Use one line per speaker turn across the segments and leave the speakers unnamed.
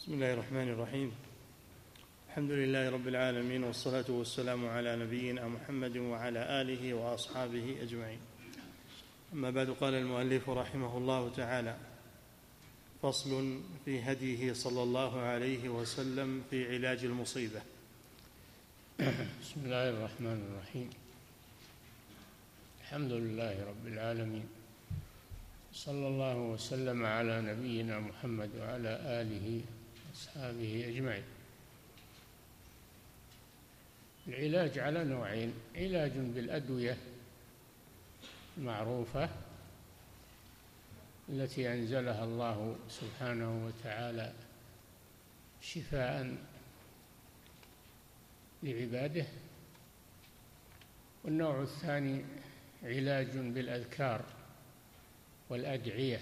بسم الله الرحمن الرحيم. الحمد لله رب العالمين، والصلاة والسلام على نبينا محمد وعلى آله وأصحابه أجمعين. أما بعد، قال المؤلف رحمه الله تعالى: فصل في هديه صلى الله عليه وسلم في علاج المصيبة.
بسم الله الرحمن الرحيم. الحمد لله رب العالمين، صلى الله وسلم على نبينا محمد وعلى آله وأصحابه أجمعين. العلاج على نوعين: علاج بالأدوية المعروفة التي أنزلها الله سبحانه وتعالى شفاء لعباده، والنوع الثاني علاج بالأذكار والأدعية،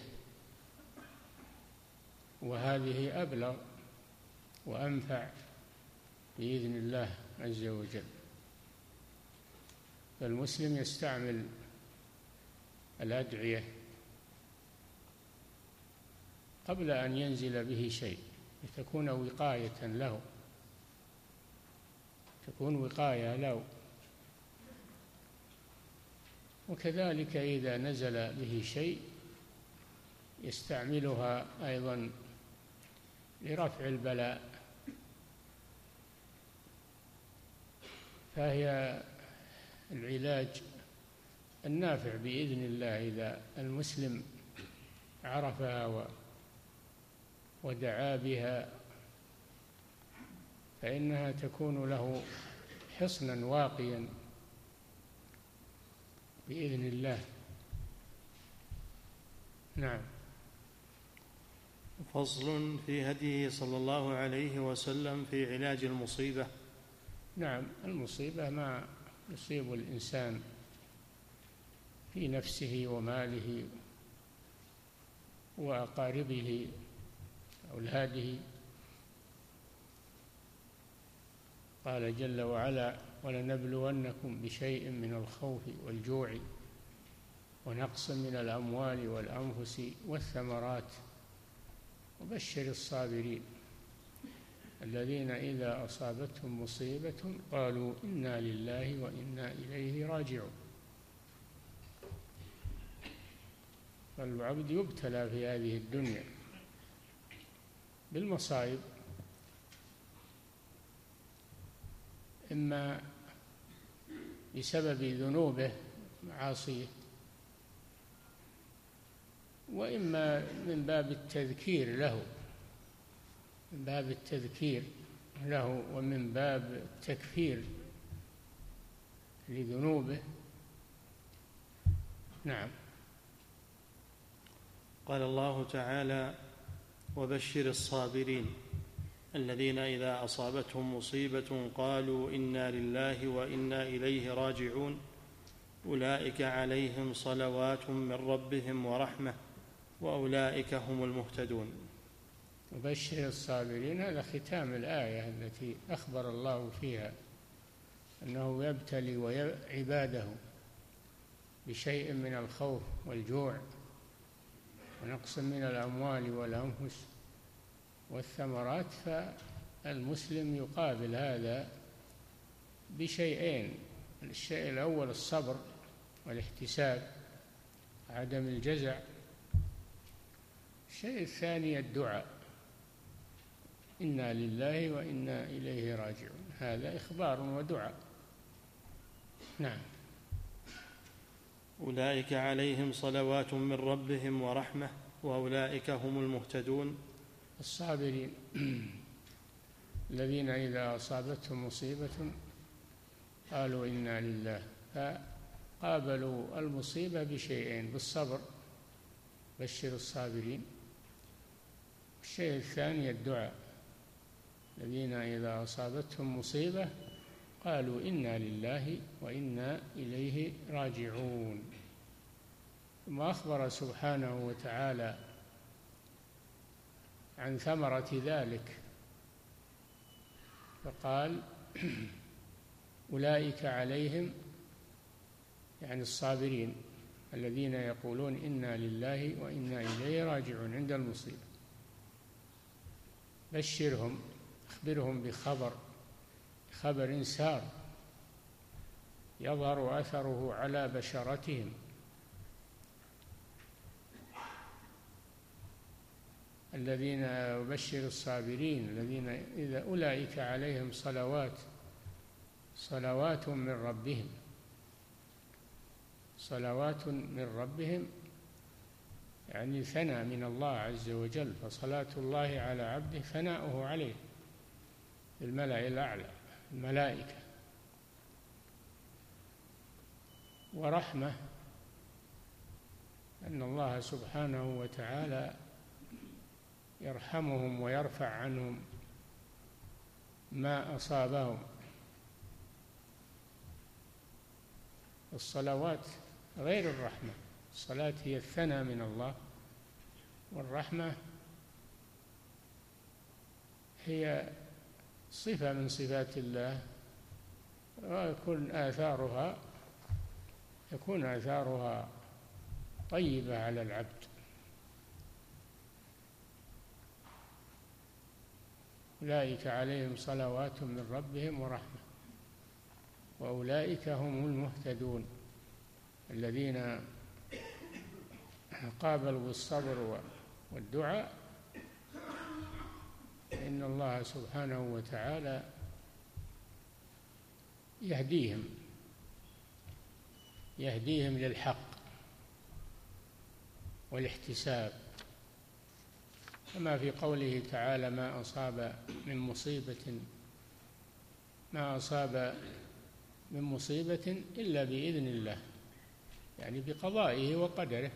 وهذه أبلغ وأنفع بإذن الله عز وجل. فالمسلم يستعمل الأدعية قبل أن ينزل به شيء لتكون وقاية له، تكون وقاية له. وكذلك إذا نزل به شيء يستعملها أيضا لرفع البلاء، فهي العلاج النافع بإذن الله. إذا المسلم عرفها ودعا بها فإنها تكون له حصنا واقيا بإذن الله. نعم.
فصل في هديه صلى الله عليه وسلم في علاج المصيبة.
نعم، المصيبة ما يصيب الإنسان في نفسه وماله وأقاربه أولاده. قال جل وعلا: ولنبلونكم بشيء من الخوف والجوع ونقص من الأموال والأنفس والثمرات وبشر الصابرين الذين إذا أصابتهم مصيبة قالوا إنا لله وإنا إليه راجعون. فالعبد يبتلى في هذه الدنيا بالمصائب، إما بسبب ذنوبه معاصيه، وإما من باب التذكير له، من باب التذكير له ومن باب التكفير لذنوبه. نعم.
قال الله تعالى: وبشر الصابرين الذين إذا أصابتهم مصيبة قالوا إنا لله وإنا إليه راجعون أولئك عليهم صلوات من ربهم ورحمة وأولئك هم المهتدون.
وبشر الصابرين، هذا ختام الآية التي أخبر الله فيها أنه يبتلي عباده بشيء من الخوف والجوع ونقص من الأموال والأنفس والثمرات. فالمسلم يقابل هذا بشيئين: الشيء الأول الصبر والاحتساب، عدم الجزع. الشيء الثاني الدعاء: إنا لله وإنا إليه راجعون. هذا إخبار ودعاء. نعم.
أولئك عليهم صلوات من ربهم ورحمة وأولئك هم المهتدون.
الصابرين الذين إذا أصابتهم مصيبة قالوا إنا لله، فقابلوا المصيبة بشيئين: بالصبر، بشر الصابرين. الشيء الثاني الدعاء: الذين إذا أصابتهم مصيبة قالوا إنا لله وإنا إليه راجعون. ثم أخبر سبحانه وتعالى عن ثمرة ذلك فقال: أولئك عليهم، يعني الصابرين الذين يقولون إنا لله وإنا إليه راجعون عند المصيبة، بشرهم، أخبرهم بخبر سار يظهر أثره على بشرتهم. الذين يبشر الصابرين الذين إذا أولئك عليهم صلوات من ربهم، صلوات من ربهم يعني ثناء من الله عز وجل، فصلاة الله على عبده ثناؤه عليه في الملأ الأعلى الملائكة. ورحمة أن الله سبحانه وتعالى يرحمهم ويرفع عنهم ما أصابهم. الصلوات غير الرحمة، الصلاة هي الثناء من الله، والرحمة هي صفة من صفات الله، يكون آثارها طيبة على العبد. أولئك عليهم صلوات من ربهم ورحمة وأولئك هم المهتدون، الذين قابلوا بالصبر والدعاء إن الله سبحانه وتعالى يهديهم للحق والاحتساب، كما في قوله تعالى ما أصاب من مصيبة إلا بإذن الله، يعني بقضائه وقدره.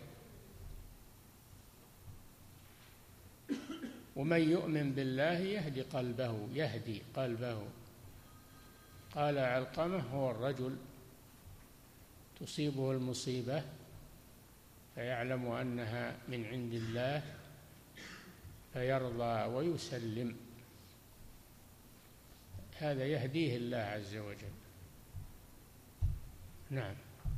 ومن يؤمن بالله يهدي قلبه. قال علقمة هو الرجل تصيبه المصيبة فيعلم أنها من عند الله فيرضى ويسلم، هذا يهديه الله عز وجل. نعم.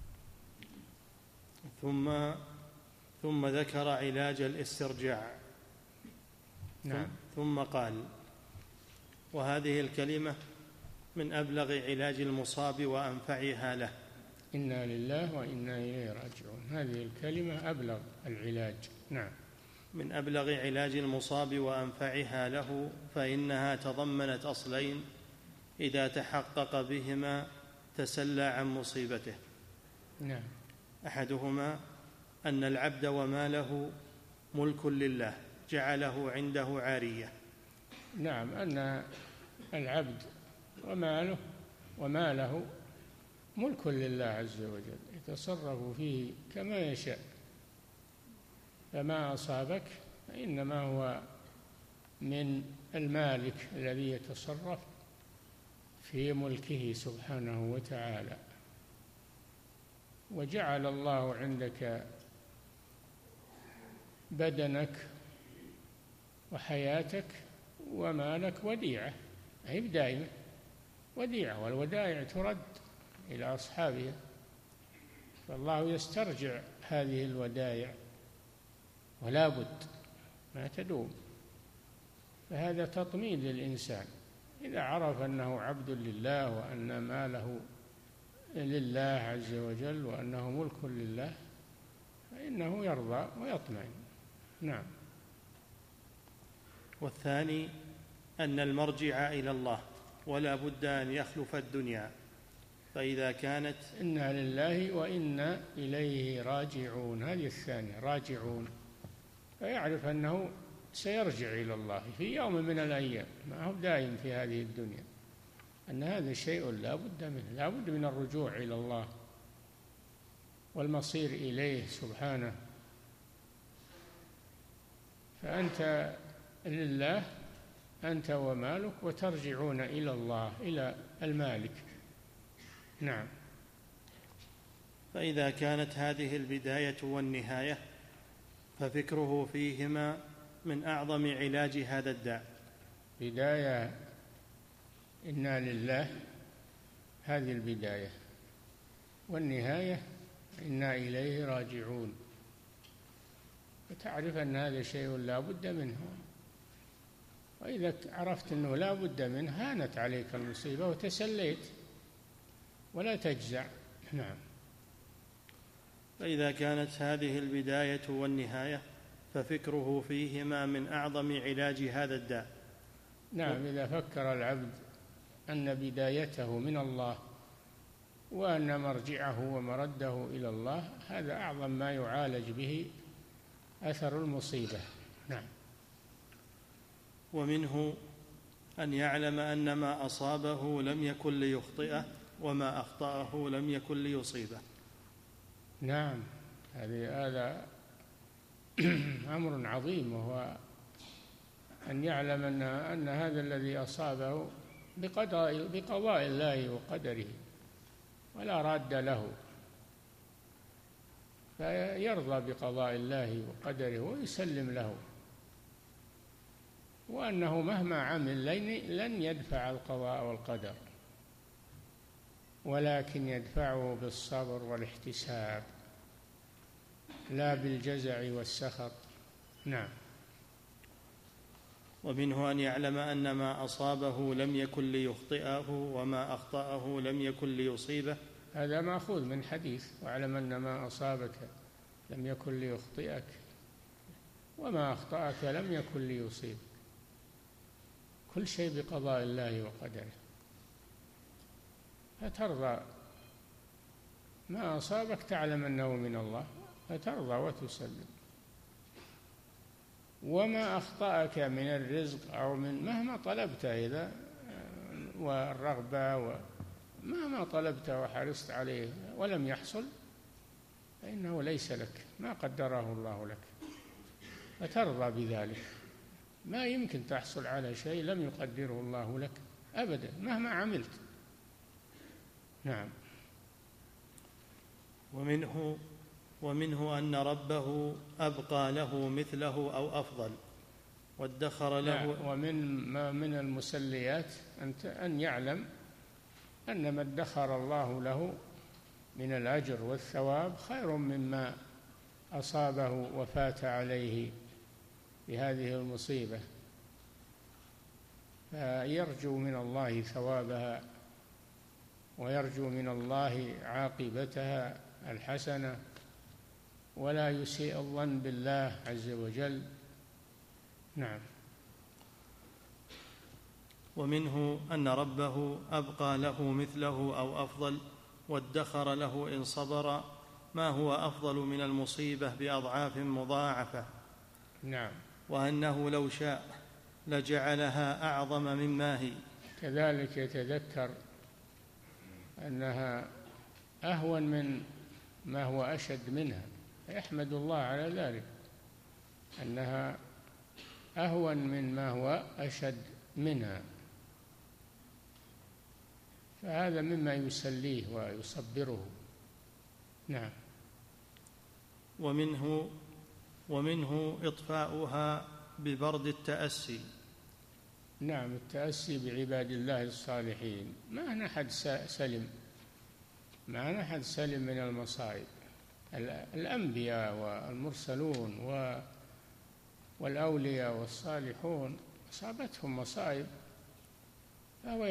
ثم ذكر علاج الاسترجاع.
نعم.
ثم قال: وهذه الكلمة من أبلغ علاج المصاب وأنفعها له.
إنا لله وإنا إليه راجعون، هذه الكلمة أبلغ العلاج. نعم.
من أبلغ علاج المصاب وأنفعها له، فإنها تضمنت أصلين إذا تحقق بهما تسلى عن مصيبته.
نعم.
أحدهما أن العبد وماله ملك لله جعله عنده عارية.
نعم، أن العبد وماله ملك لله عز وجل، يتصرف فيه كما يشاء، فما أصابك فإنما هو من المالك الذي يتصرف في ملكه سبحانه وتعالى. وجعل الله عندك بدنك وحياتك ومالك وديعة، أي دائمة وديعة، والودائع ترد إلى أصحابها، فالله يسترجع هذه الودائع ولا بد ما تدوم. فهذا تطمين للإنسان إذا عرف أنه عبد لله وأن ماله لله عز وجل وأنه ملك لله، فإنه يرضى ويطمئن. نعم.
والثاني أن المرجع إلى الله ولا بد أن يخلف الدنيا، فإذا كانت
إنا لله وإنا إليه راجعون، هذه الثانية راجعون، فيعرف أنه سيرجع إلى الله في يوم من الأيام، ما هو دائم في هذه الدنيا، أن هذا شيء لا بد منه، لا بد من الرجوع إلى الله والمصير إليه سبحانه. فأنت لله أنت ومالك، وترجعون إلى الله إلى المالك. نعم.
فإذا كانت هذه البداية والنهاية ففكره فيهما من أعظم علاج هذا الداء.
بداية إنا لله، هذه البداية، والنهاية إنا إليه راجعون، فتعرف أن هذا شيء لا بد منه، وإذا عرفت أنه لا بد منه هانت عليك المصيبة وتسليت ولا تجزع. نعم.
فإذا كانت هذه البداية والنهاية ففكره فيهما من أعظم علاج هذا الداء.
نعم، إذا فكر العبد أن بدايته من الله وأن مرجعه ومرده إلى الله، هذا أعظم ما يعالج به أثر المصيبة. نعم.
ومنه أن يعلم أن ما أصابه لم يكن ليخطئه وما أخطأه لم يكن ليصيبه.
نعم، هذا أمر عظيم، وهو أن يعلم أن هذا الذي أصابه بقضاء الله وقدره ولا راد له، فيرضى بقضاء الله وقدره ويسلم له، وأنه مهما عمل لن يدفع القضاء والقدر، ولكن يدفعه بالصبر والاحتساب لا بالجزع والسخط. نعم.
ومنه أن يعلم أن ما أصابه لم يكن ليخطئه وما أخطأه لم يكن ليصيبه.
هذا مأخوذ من حديث واعلم أن ما أصابك لم يكن ليخطئك وما أخطأك لم يكن ليصيبك. كل شيء بقضاء الله وقدره، فترضى ما أصابك تعلم أنه من الله فترضى وتسلم، وما أخطأك من الرزق أو من مهما طلبت إذا والرغبة مهما طلبت وحرصت عليه ولم يحصل فإنه ليس لك، ما قدره الله لك، فترضى بذلك. ما يمكن تحصل على شيء لم يقدره الله لك أبدا مهما عملت. نعم.
ومنه أن ربه أبقى له مثله أو أفضل وادخر له.
ومن المسليات أن يعلم أن ما ادخر الله له من الأجر والثواب خير مما أصابه وفات عليه بهذه المصيبة، فيرجو من الله ثوابها ويرجو من الله عاقبتها الحسنة ولا يسيء الظن بالله عز وجل. نعم.
ومنه أن ربه أبقى له مثله أو أفضل وادخر له إن صبر ما هو أفضل من المصيبة بأضعاف مضاعفة.
نعم.
وأنه لو شاء لجعلها أعظم مما هي.
كذلك يتذكر أنها أهون من ما هو أشد منها، يحمد الله على ذلك أنها أهون من ما هو أشد منها، فهذا مما يسليه ويصبره. نعم. ومنه
إطفاؤها ببرد التأسي.
نعم، التأسي بعباد الله الصالحين. ما أحد سلم من المصائب. الأنبياء والمرسلون والأولياء والصالحون أصابتهم مصائب فهو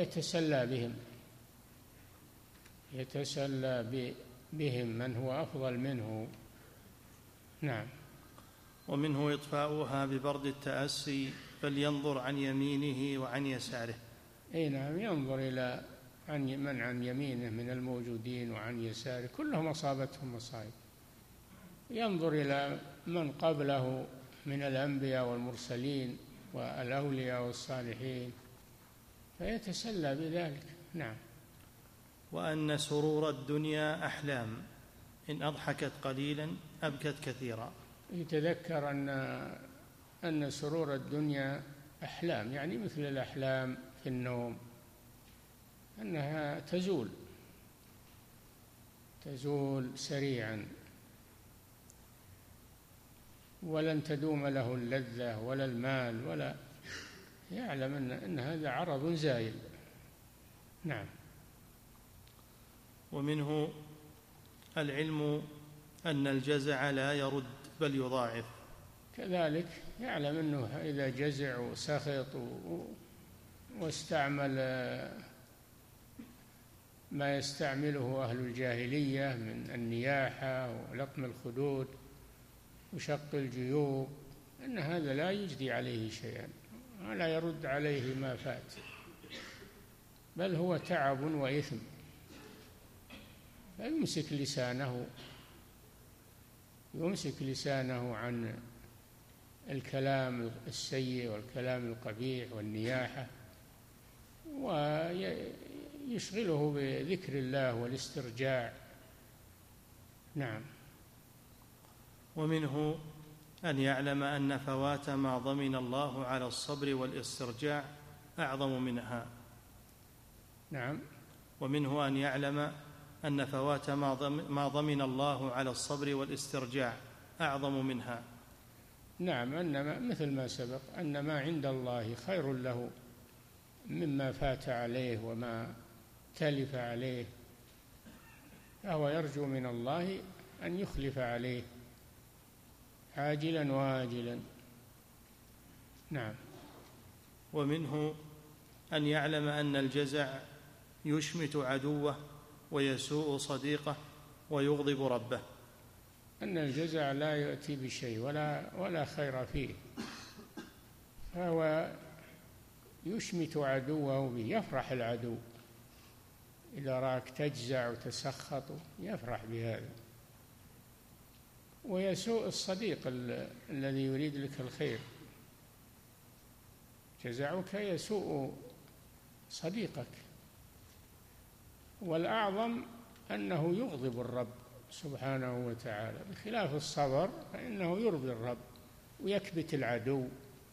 يتسلى بهم من هو أفضل منه. نعم.
ومنه إطفاؤها ببرد التأسي فلينظر عن يمينه وعن يساره.
أي نعم، ينظر إلى من عن يمينه من الموجودين وعن يساره كلهم أصابتهم مصائب، ينظر إلى من قبله من الأنبياء والمرسلين والأولياء والصالحين فيتسلى بذلك. نعم.
وأن سرور الدنيا أحلام إن أضحكت قليلا أبكت كثيرا.
يتذكر أن سرور الدنيا أحلام، يعني مثل الأحلام في النوم، أنها تزول سريعا ولن تدوم له اللذة ولا المال، ولا يعلم أن هذا عرض زائل. نعم.
ومنه العلم أن الجزع لا يرد بل يضاعف.
كذلك يعلم أنه إذا جزع وسخط واستعمل ما يستعمله أهل الجاهلية من النياحة ولطم الخدود وشق الجيوب، أن هذا لا يجدي عليه شيئا ولا يرد عليه ما فات، بل هو تعب وإثم. فيمسك لسانه عن الكلام السيء والكلام القبيح والنياحة، ويشغله بذكر الله والاسترجاع. نعم.
ومنه أن يعلم أن فوات ما ضمن الله على الصبر والاسترجاع أعظم منها.
نعم.
ومنه أن يعلم أن فوات ما ضمن الله على الصبر والاسترجاع أعظم منها.
نعم، أن مثل ما سبق أن ما عند الله خير له مما فات عليه وما تلف عليه، فهو يرجو من الله أن يخلف عليه عاجلا واجلا. نعم.
ومنه أن يعلم أن الجزع يشمت عدوه ويسوء صديقه ويغضب ربه،
أن الجزع لا يأتي بشيء ولا خير فيه، فهو يشمت عدوه به، يفرح العدو إذا رأك تجزع وتسخط يفرح بهذا، ويسوء الصديق الذي يريد لك الخير. جزعك يسوء صديقك. والأعظم أنه يغضب الرب سبحانه وتعالى، بخلاف الصبر فإنه يرضي الرب ويكبت العدو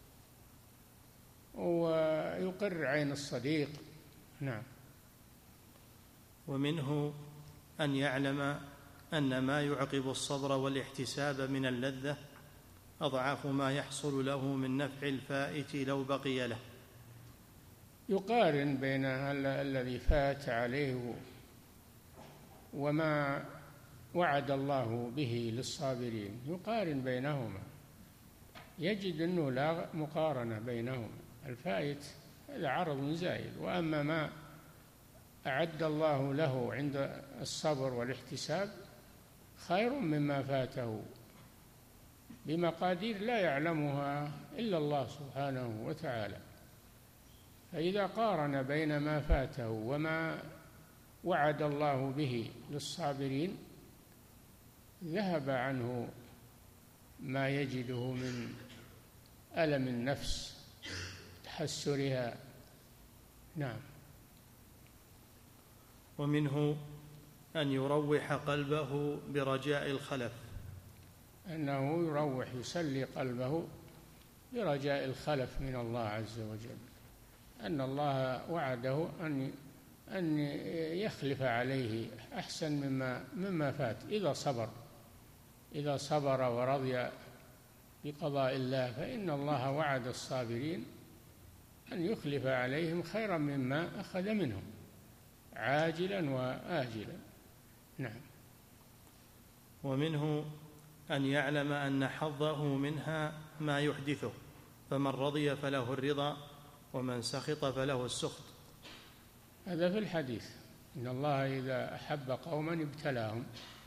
ويقر عين الصديق. نعم.
ومنه أن يعلم أن ما يعقب الصبر والاحتساب من اللذة أضعاف ما يحصل له من نفع الفائت لو بقي له.
يقارن بين الذي فات عليه وما وعد الله به للصابرين، يقارن بينهما، يجد أنه لا مقارنة بينهما. الفائت هذا عرض زائل، وأما ما أعد الله له عند الصبر والاحتساب خير مما فاته بمقادير لا يعلمها إلا الله سبحانه وتعالى. فإذا قارن بين ما فاته وما وعد الله به للصابرين ذهب عنه ما يجده من ألم النفس تحسرها. نعم.
ومنه أن يروح قلبه برجاء الخلف،
أنه يروح يسلي قلبه برجاء الخلف من الله عز وجل، أن الله وعده أن يخلف عليه أحسن مما فات إذا صبر ورضي بقضاء الله، فإن الله وعد الصابرين أن يخلف عليهم خيرا مما أخذ منهم عاجلا وآجلا. نعم.
ومنه أن يعلم أن حظه منها ما يحدثه، فمن رضي فله الرضا ومن سخط فله السخط.
هذا في الحديث إن الله إذا أحب قوما ابتلاهم،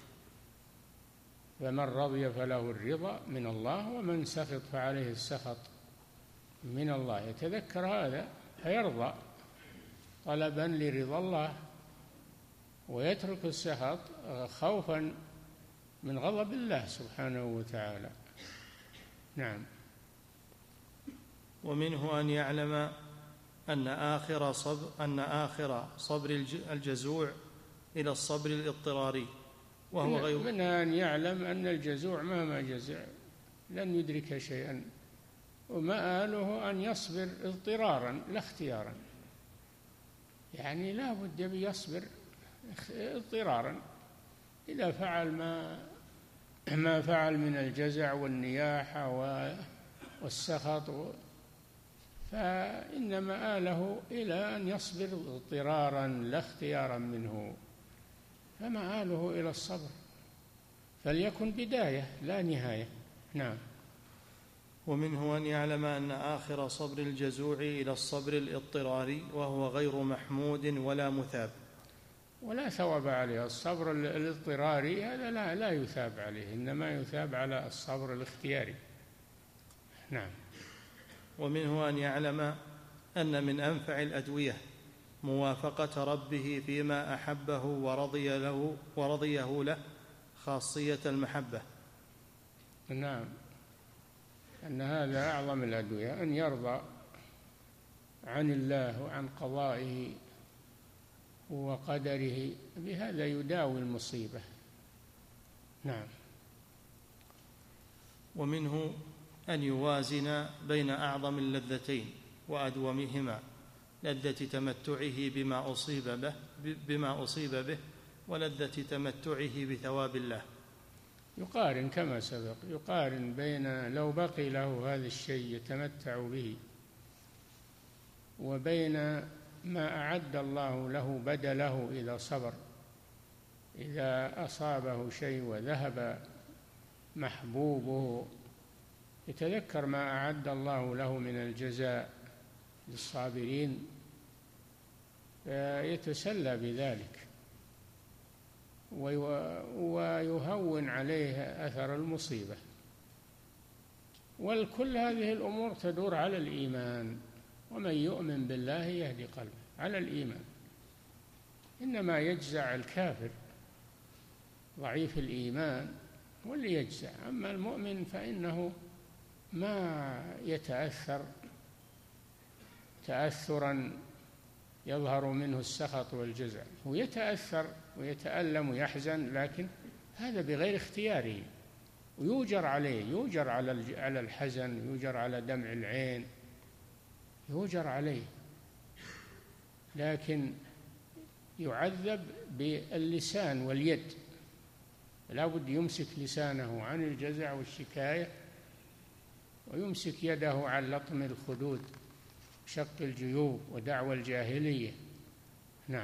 فمن رضي فله الرضا من الله ومن سخط فعليه السخط من الله. يتذكر هذا فيرضى طلبا لرضا الله، ويترك السخط خوفا من غضب الله سبحانه وتعالى. نعم.
ومنه أن يعلم أن آخر صبر الجزوع إلى الصبر الاضطراري، وهو غير
منها أن يعلم أن الجزوع مهما جزع لن يدرك شيئا، ومآله أن يصبر اضطرارا لا اختيارا، يعني لا بد يصبر اضطرارا. إذا فعل ما فعل من الجزع والنياحة والسخط فإن مآله إلى أن يصبر اضطرارا لا اختيارا منه، فمآله إلى الصبر، فليكن بداية لا نهاية. نعم.
ومنه أن يعلم أن آخر صبر الجزوع إلى الصبر الاضطراري، وهو غير محمود ولا مثاب.
ولا ثواب عليه. الصبر الاضطراري هذا لا يثاب عليه، إنما يثاب على الصبر الاختياري. نعم.
ومنه أن يعلم أن من أنفع الأدوية موافقة ربه فيما أحبه ورضيه له خاصية المحبة.
نعم، أن هذا أعظم الأدوية، أن يرضى عن الله وعن قضائه وقدره، بهذا يداوي المصيبة. نعم.
ومنه أن يوازن بين أعظم اللذتين وأدومهما، لذة تمتعه بما أصيب به ولذة تمتعه بثواب الله.
يقارن كما سبق، يقارن بين لو بقي له هذا الشيء يتمتع به وبين ما أعد الله له بدله إذا صبر. إذا أصابه شيء وذهب محبوبه يتذكر ما أعد الله له من الجزاء للصابرين فيتسلى بذلك ويهون عليه أثر المصيبة. والكل هذه الأمور تدور على الإيمان، ومن يؤمن بالله يهدي قلبه، على الإيمان. إنما يجزع الكافر ضعيف الإيمان واللي يجزع، أما المؤمن فإنه ما يتأثر تأثرا يظهر منه السخط والجزع، هو يتأثر ويتألم ويحزن، لكن هذا بغير اختياره، ويوجر عليه، يوجر على الحزن، يوجر على دمع العين، يوجر عليه، لكن يعذب باللسان واليد. لا بد يمسك لسانه عن الجزع والشكاية، ويمسك يده عن لطم الخدود، شق الجيوب، ودعوى الجاهلية. نعم.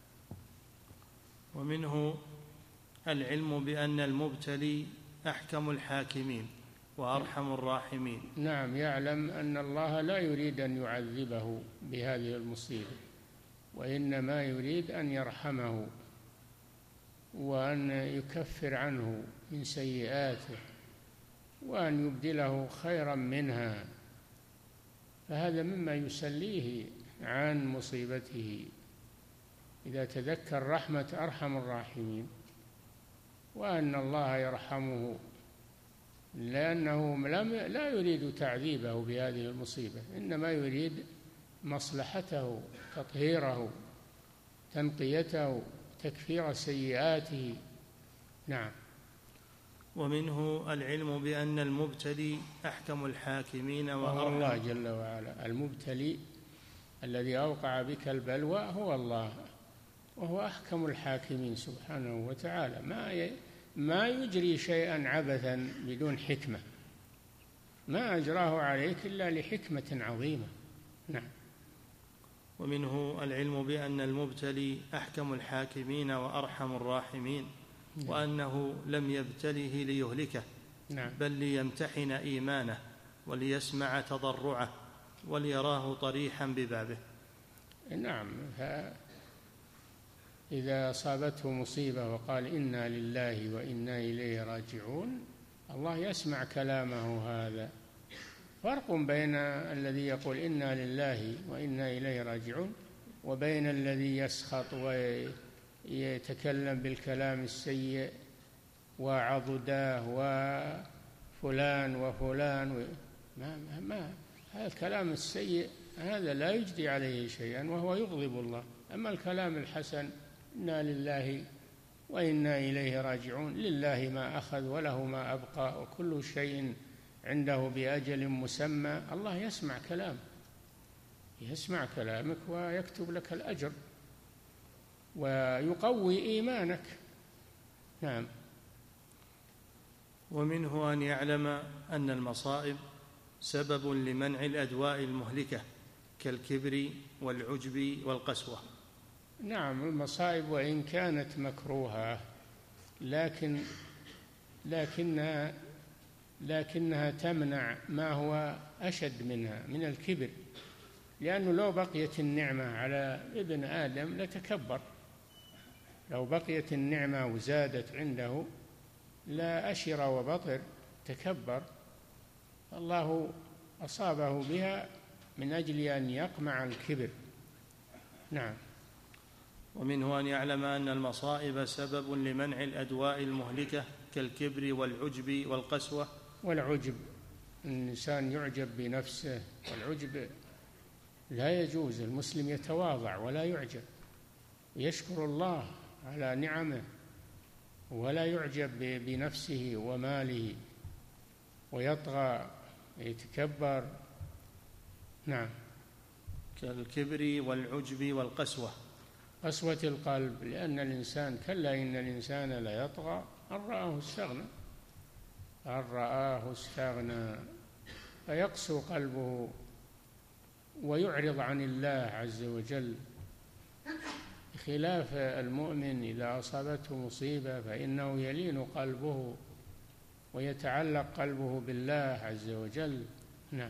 ومنه العلم بأن المبتلي أحكم الحاكمين وأرحم الراحمين.
نعم، يعلم أن الله لا يريد أن يعذبه بهذه المصيبة، وإنما يريد أن يرحمه وأن يكفر عنه من سيئاته وأن يبدله خيرا منها، فهذا مما يسليه عن مصيبته إذا تذكر رحمة أرحم الراحمين، وأن الله يرحمه، لأنه لا يريد تعذيبه بهذه المصيبة، إنما يريد مصلحته، تطهيره، تنقيته، تكفير سيئاته. نعم.
ومنه العلم بأن المبتلي أحكم الحاكمين
وهو الله جل وعلا. المبتلي الذي أوقع بك البلوى هو الله، وهو أحكم الحاكمين سبحانه وتعالى، ما يجري شيئا عبثا بدون حكمة، ما أجراه عليك إلا لحكمة عظيمة. نعم.
ومنه العلم بأن المبتلي أحكم الحاكمين وأرحم الراحمين، وأنه لم يبتله ليهلكه، بل ليمتحن إيمانه وليسمع تضرعه وليراه طريحا ببابه.
نعم. إذا أصابته مصيبة وقال إنا لله وإنا إليه راجعون، الله يسمع كلامه هذا. فرق بين الذي يقول إنا لله وإنا إليه راجعون وبين الذي يسخط ويتكلم بالكلام السيء وعضداه وفلان وفلان هذا الكلام السيء هذا لا يجدي عليه شيئا وهو يغضب الله. أما الكلام الحسن إنا لله وإنا إليه راجعون، لله ما أخذ وله ما أبقى وكل شيء عنده بأجل مسمى. الله يسمع كلامك، يسمع كلامك ويكتب لك الأجر ويقوي إيمانك. نعم.
ومنه أن يعلم أن المصائب سبب لمنع الأدواء المهلكة كالكبر والعجب والقسوة.
نعم، المصائب وإن كانت مكروهة لكنها لكنها تمنع ما هو أشد منها من الكبر، لأنه لو بقيت النعمة على ابن آدم لتكبر، لو بقيت النعمة وزادت عنده لا أشر وبطر، تكبر. الله أصابه بها من أجل أن يقمع الكبر. نعم.
ومنه أن يعلم أن المصائب سبب لمنع الأدواء المهلكة كالكبر والعجب والقسوة.
والعجب، الإنسان يعجب بنفسه، والعجب لا يجوز. المسلم يتواضع ولا يعجب، يشكر الله على نعمه ولا يعجب بنفسه وماله ويطغى يتكبر. نعم.
كالكبر والعجب والقسوة.
قسوة القلب، لأن الإنسان كلا إن الإنسان ليطغى أن رآه استغنى، أن رآه استغنى، فيقسو قلبه ويعرض عن الله عز وجل، خلاف المؤمن إذا أصابته مصيبة فإنه يلين قلبه ويتعلق قلبه بالله عز وجل. نعم.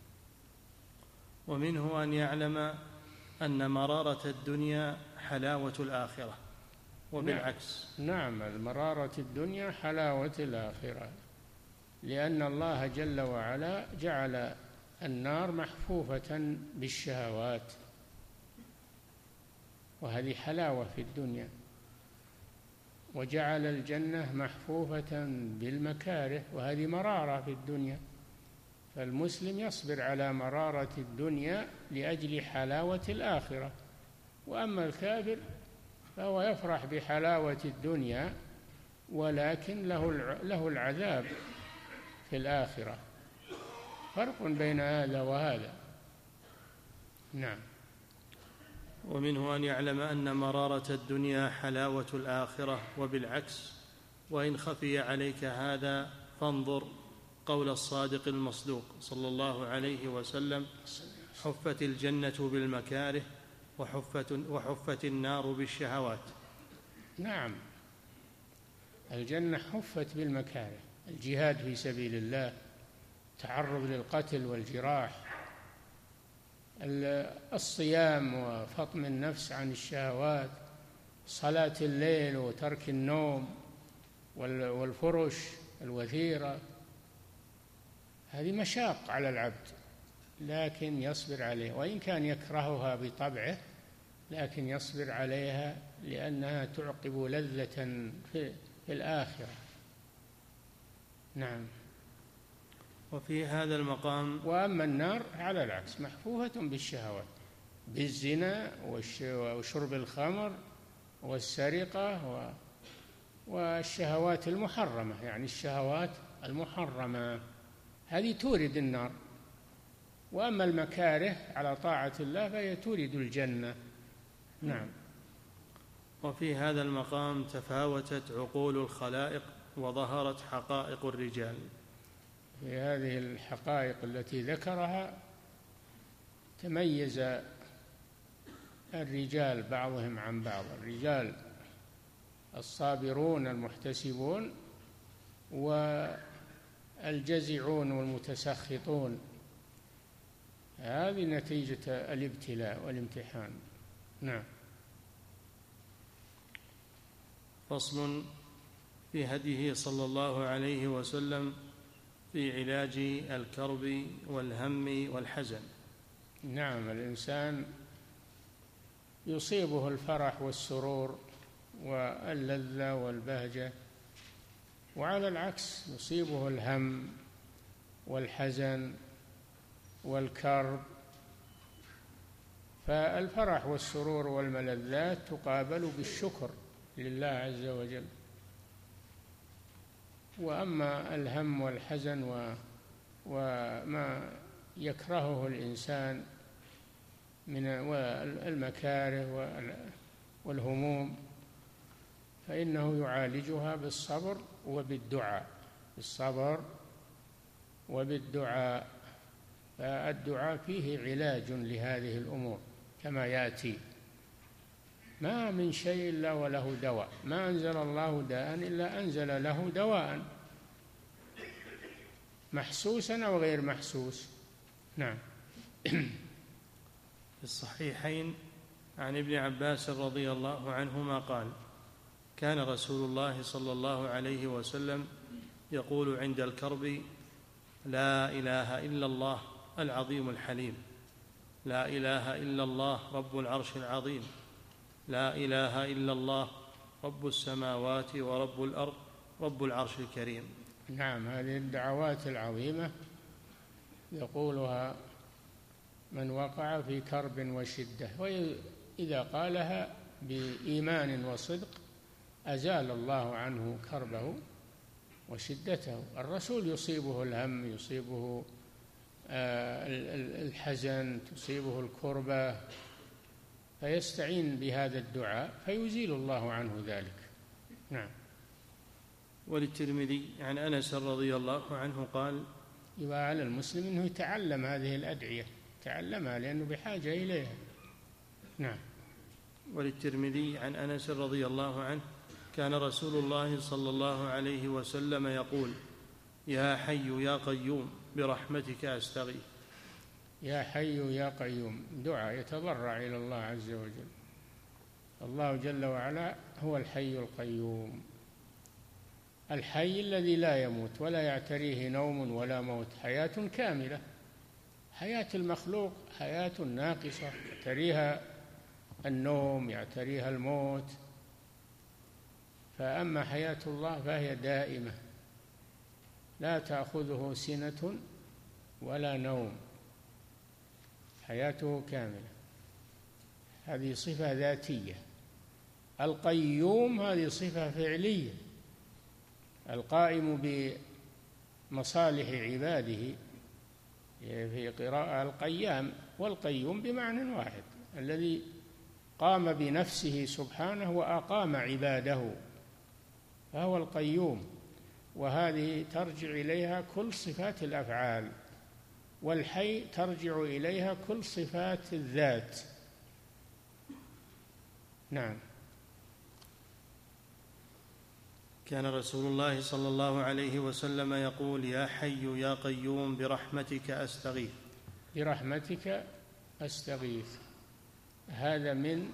ومنه أن يعلم أن مرارة الدنيا حلاوة الآخرة وبالعكس.
نعم، المرارة الدنيا حلاوة الآخرة، لأن الله جل وعلا جعل النار محفوفة بالشهوات، وهذه حلاوة في الدنيا، وجعل الجنة محفوفة بالمكاره، وهذه مرارة في الدنيا. فالمسلم يصبر على مرارة الدنيا لأجل حلاوة الآخرة، وأما الكافر فهو يفرح بحلاوة الدنيا ولكن له العذاب في الآخرة. فرق بين هذا وهذا. نعم.
ومنه أن يعلم أن مرارة الدنيا حلاوة الآخرة وبالعكس، وإن خفي عليك هذا فانظر قول الصادق المصدوق صلى الله عليه وسلم: حفت الجنة بالمكاره وحفت النار بالشهوات.
نعم، الجنة حفت بالمكاره، الجهاد في سبيل الله، تعرض للقتل والجراح، الصيام وفطم النفس عن الشهوات، صلاة الليل وترك النوم والفرش الوثيرة، هذه مشاق على العبد لكن يصبر عليه، وإن كان يكرهها بطبعه لكن يصبر عليها لأنها تعقب لذة في الآخرة. نعم.
وفي هذا المقام.
وأما النار على العكس محفوفة بالشهوات، بالزنا وشرب الخمر والسرقة والشهوات المحرمة، يعني الشهوات المحرمة هذه تورد النار. وأما المكاره على طاعة الله فهي تورد الجنة. نعم.
وفي هذا المقام تفاوتت عقول الخلائق وظهرت حقائق الرجال.
في هذه الحقائق التي ذكرها تميز الرجال بعضهم عن بعض، الرجال الصابرون المحتسبون والجزعون والمتسخطون، هذه نتيجة الابتلاء والامتحان. نعم.
فصل في هديه صلى الله عليه وسلم في علاج الكرب والهم والحزن.
نعم، الإنسان يصيبه الفرح والسرور واللذة والبهجة، وعلى العكس يصيبه الهم والحزن والكرب. فالفرح والسرور والملذات تقابل بالشكر لله عز وجل، وأما الهم والحزن وما يكرهه الإنسان من المكاره والهموم فإنه يعالجها بالصبر وبالدعاء، بالصبر وبالدعاء. فالدعاء فيه علاج لهذه الأمور كما يأتي: ما من شيء إلا وله دواء، ما أنزل الله داء إلا أنزل له دواء. محسوسا أو غير محسوس. نعم.
في الصحيحين عن ابن عباس رضي الله عنهما قال: كان رسول الله صلى الله عليه وسلم يقول عند الكرب: لا إله إلا الله العظيم الحليم، لا إله إلا الله رب العرش العظيم، لا إله إلا الله رب السماوات ورب الأرض رب العرش الكريم.
نعم، هذه الدعوات العظيمة يقولها من وقع في كرب وشدة، وإذا قالها بإيمان وصدق أزال الله عنه كربه وشدته. الرسول يصيبه الهم، يصيبه الحزن، تصيبه الكربة، فيستعين بهذا الدعاء فيزيل الله عنه ذلك. نعم.
وللترمذي عن أنس رضي الله عنه قال:
يبقى على المسلم أنه يتعلم هذه الأدعية، يتعلمها لأنه بحاجة إليها. نعم.
وللترمذي عن أنس رضي الله عنه: كان رسول الله صلى الله عليه وسلم يقول: يا حي يا قيوم برحمتك أستغيث.
يا حي يا قيوم دعاء يتضرع إلى الله عز وجل. الله جل وعلا هو الحي القيوم، الحي الذي لا يموت ولا يعتريه نوم ولا موت، حياة كاملة. حياة المخلوق حياة ناقصة، يعتريها النوم، يعتريها الموت. فأما حياة الله فهي دائمة لا تأخذه سنة ولا نوم، حياته كاملة. هذه صفة ذاتية. القيوم هذه صفة فعلية، القائم بمصالح عباده. في قراءة القيام والقيوم بمعنى واحد، الذي قام بنفسه سبحانه وأقام عباده، فهو القيوم. وهذه ترجع إليها كل صفات الأفعال، والحي ترجع إليها كل صفات الذات. نعم.
كان رسول الله صلى الله عليه وسلم يقول: يا حي يا قيوم برحمتك أستغيث.
برحمتك أستغيث، هذا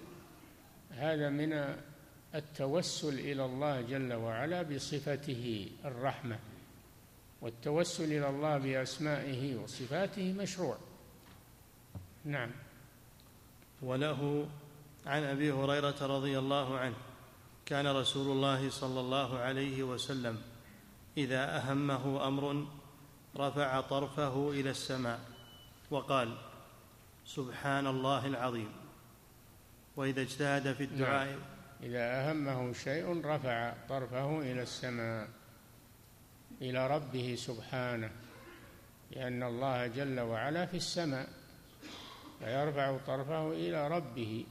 من التوسل إلى الله جل وعلا بصفته الرحمة، والتوسل إلى الله بأسمائه وصفاته مشروع. نعم.
وله عن أبي هريرة رضي الله عنه: كان رسول الله صلى الله عليه وسلم إذا أهمه أمر رفع طرفه إلى السماء وقال: سبحان الله العظيم. وإذا اجتهد في الدعاء.
نعم. إذا أهمه شيء رفع طرفه إلى السماء، إلى ربه سبحانه، لأن الله جل وعلا في السماء، فيرفع طرفه إلى ربه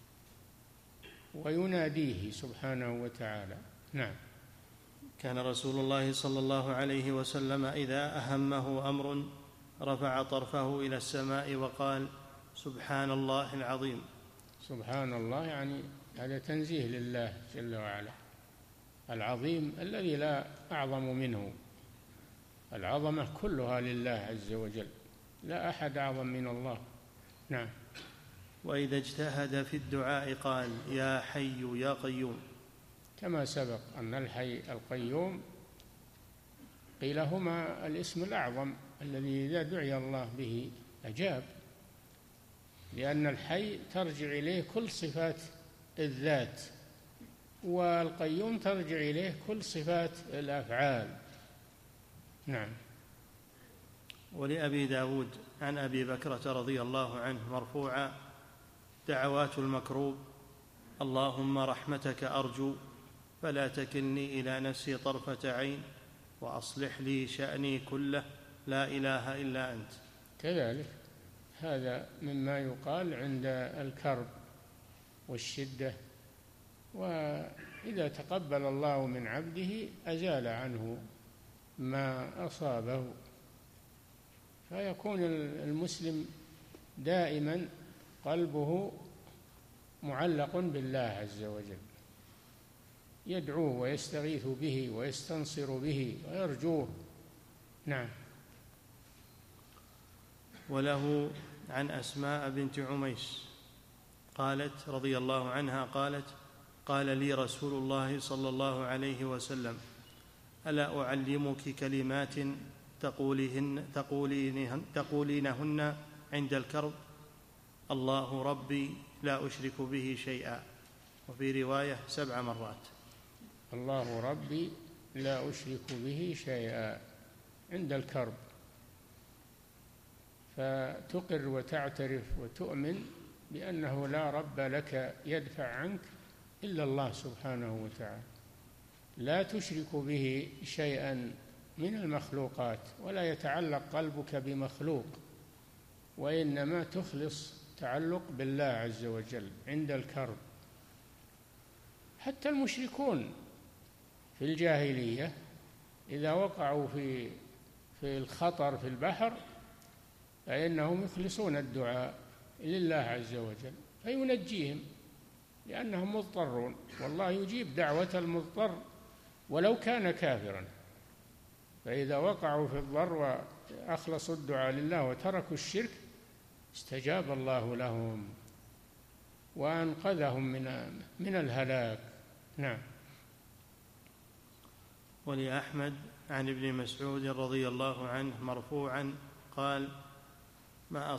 ويناديه سبحانه وتعالى. نعم.
كان رسول الله صلى الله عليه وسلم إذا أهمه أمر رفع طرفه إلى السماء وقال: سبحان الله العظيم.
سبحان الله يعني هذا تنزيه لله جل وعلا، العظيم الذي لا أعظم منه. العظمة كلها لله عز وجل، لا أحد أعظم من الله. نعم.
وإذا اجتهد في الدعاء قال: يا حي يا قيوم.
كما سبق أن الحي القيوم قيل هما الاسم الأعظم الذي إذا دعي الله به أجاب، لأن الحي ترجع إليه كل صفات الذات، والقيوم ترجع إليه كل صفات الأفعال. نعم.
ولأبي داود عن أبي بكرة رضي الله عنه مرفوعا: دعوات المكروب: اللهم رحمتك أرجو فلا تكلني إلى نفسي طرفة عين وأصلح لي شأني كله لا إله إلا أنت.
كذلك هذا مما يقال عند الكرب والشدة، وإذا تقبل الله من عبده أزال عنه ما أصابه، فيكون المسلم دائما قلبه معلق بالله عز وجل، يدعوه ويستغيث به ويستنصر به ويرجوه. نعم.
وله عن أسماء بنت عميس قالت رضي الله عنها قالت: قال لي رسول الله صلى الله عليه وسلم: ألا أعلمك كلمات تقولينهن عند الكرب؟ الله ربي لا أشرك به شيئا. وفي رواية 7 مرات.
الله ربي لا أشرك به شيئا عند الكرب، فتقر وتعترف وتؤمن بأنه لا رب لك يدفع عنك إلا الله سبحانه وتعالى، لا تشرك به شيئا من المخلوقات، ولا يتعلق قلبك بمخلوق، وإنما تخلص تعلق بالله عز وجل عند الكرب. حتى المشركون في الجاهلية إذا وقعوا في الخطر في البحر فإنهم يخلصون الدعاء لله عز وجل فينجيهم، لأنهم مضطرون، والله يجيب دعوة المضطر ولو كان كافرا. فإذا وقعوا في الضر وأخلصوا الدعاء لله وتركوا الشرك استجاب الله لهم وأنقذهم من الهلاك. نعم.
ولأحمد عن ابن مسعود رضي الله عنه مرفوعا قال: ما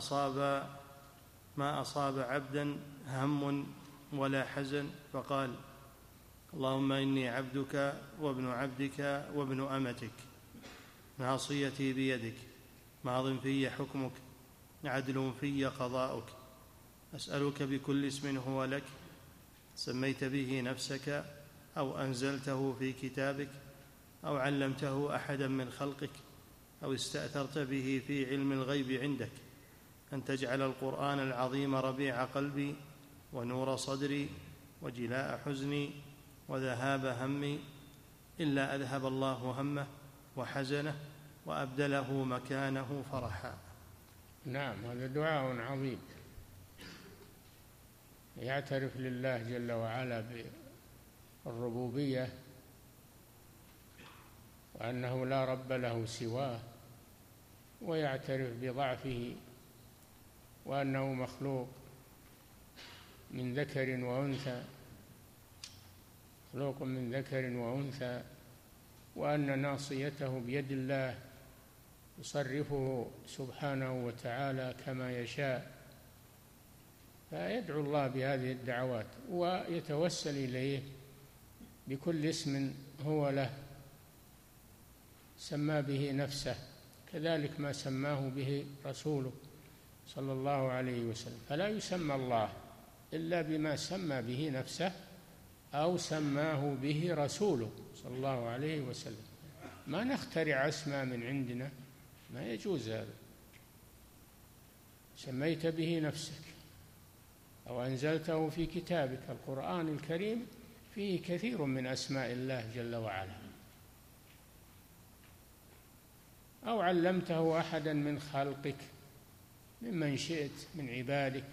أصاب عبدا هم ولا حزن فقال: اللهم إني عبدك وابن عبدك وابن أمتك، ناصيتي بيدك، ماض في حكمك، عدل في قضاؤك، أسألك بكل اسم هو لك سميت به نفسك أو أنزلته في كتابك أو علمته أحدا من خلقك أو استأثرت به في علم الغيب عندك أن تجعل القرآن العظيم ربيع قلبي ونور صدري وجلاء حزني وذهاب همي، إلا أذهب الله همه وحزنه وأبدله مكانه فرحا.
نعم، هذا دعاء عظيم يعترف لله جل وعلا بالربوبية وأنه لا رب له سواه، ويعترف بضعفه وأنه مخلوق من ذكر وأنثى، مخلوق من ذكر وأنثى، وأن ناصيته بيد الله يصرفه سبحانه وتعالى كما يشاء. فيدعو الله بهذه الدعوات ويتوسل إليه بكل اسم هو له سمى به نفسه، كذلك ما سماه به رسوله صلى الله عليه وسلم. فلا يسمى الله إلا بما سمى به نفسه أو سماه به رسوله صلى الله عليه وسلم. ما نخترع اسماء من عندنا، ما يجوز هذا. سميت به نفسك أو أنزلته في كتابك. القرآن الكريم فيه كثير من أسماء الله جل وعلا. أو علمته أحدا من خلقك ممن شئت من عبادك،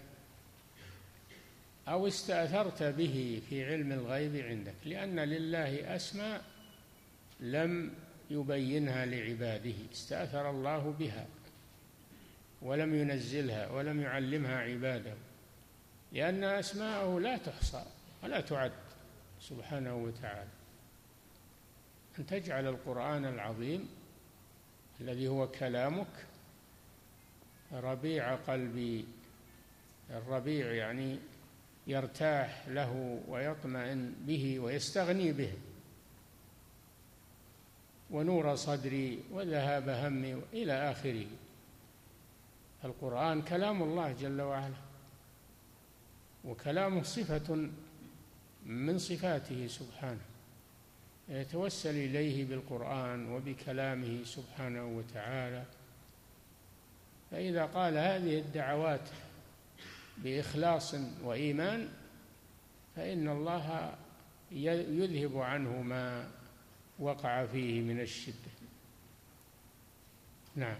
أو استأثرت به في علم الغيب عندك، لأن لله أسماء لم يبينها لعباده، استأثر الله بها ولم ينزلها ولم يعلمها عباده، لأن أسماءه لا تحصى ولا تعد سبحانه وتعالى. أن تجعل القرآن العظيم الذي هو كلامك ربيع قلبي، الربيع يعني يرتاح له ويطمئن به ويستغني به، ونور صدري وذهاب همي إلى آخره. القرآن كلام الله جل وعلا، وكلامه صفة من صفاته سبحانه، يتوسل إليه بالقرآن وبكلامه سبحانه وتعالى. فإذا قال هذه الدعوات بإخلاص وإيمان فإن الله يذهب عنه ما وقع فيه من الشدة. نعم.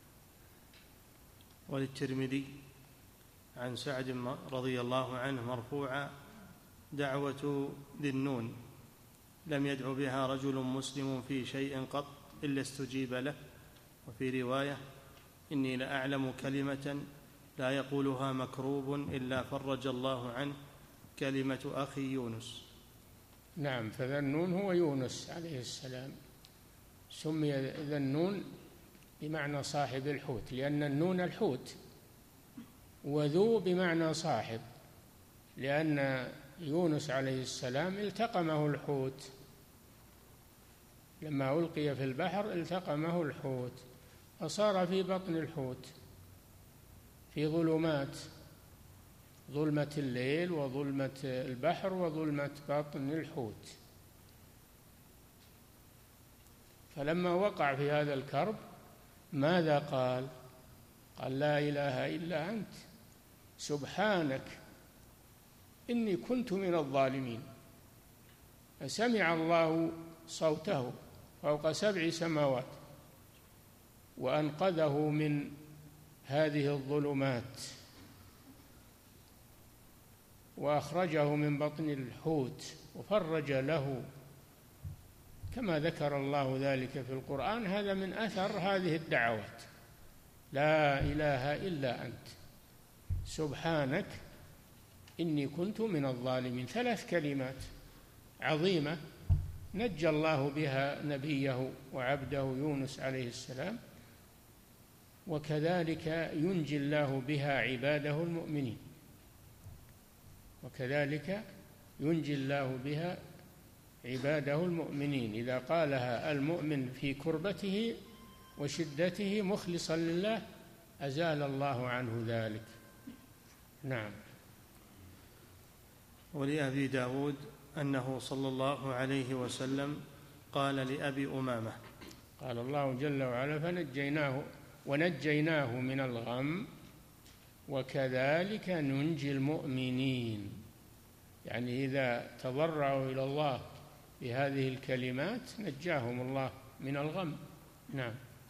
وللترمذي عن سعد رضي الله عنه مرفوعا: دعوة ذي النون لم يدع بها رجل مسلم في شيء قط إلا استجيب له. وفي رواية: إني لأعلم كلمة لا يقولها مكروب إلا فرج الله عنه، كلمة أخي يونس.
نعم، فذا النون هو يونس عليه السلام، سمي ذا النون بمعنى صاحب الحوت، لأن النون الحوت، وذو بمعنى صاحب، لأن يونس عليه السلام التقمه الحوت، لما ألقي في البحر التقمه الحوت فصار في بطن الحوت في ظلمات، ظلمة الليل وظلمة البحر وظلمة بطن الحوت. فلما وقع في هذا الكرب ماذا قال؟ قال لا إله إلا أنت سبحانك إني كنت من الظالمين. فسمع الله صوته فوق 7 سماوات وأنقذه من هذه الظلمات وأخرجه من بطن الحوت وفرج له، كما ذكر الله ذلك في القرآن. هذا من أثر هذه الدعوات، لا إله إلا أنت سبحانك إني كنت من الظالمين. 3 كلمات عظيمة نجى الله بها نبيه وعبده يونس عليه السلام، وكذلك ينجي الله بها عباده المؤمنين، وكذلك ينجي الله بها عباده المؤمنين. إذا قالها المؤمن في كربته وشدته مخلصا لله أزال الله عنه ذلك. نعم.
ولأبي داود أنه صلى الله عليه وسلم قال لأبي أمامة،
قال الله جل وعلا فنجيناه ونجيناه من الغم وكذلك ننجي المؤمنين، يعني إذا تضرعوا إلى الله بهذه الكلمات نجاهم الله من الغم. نعم.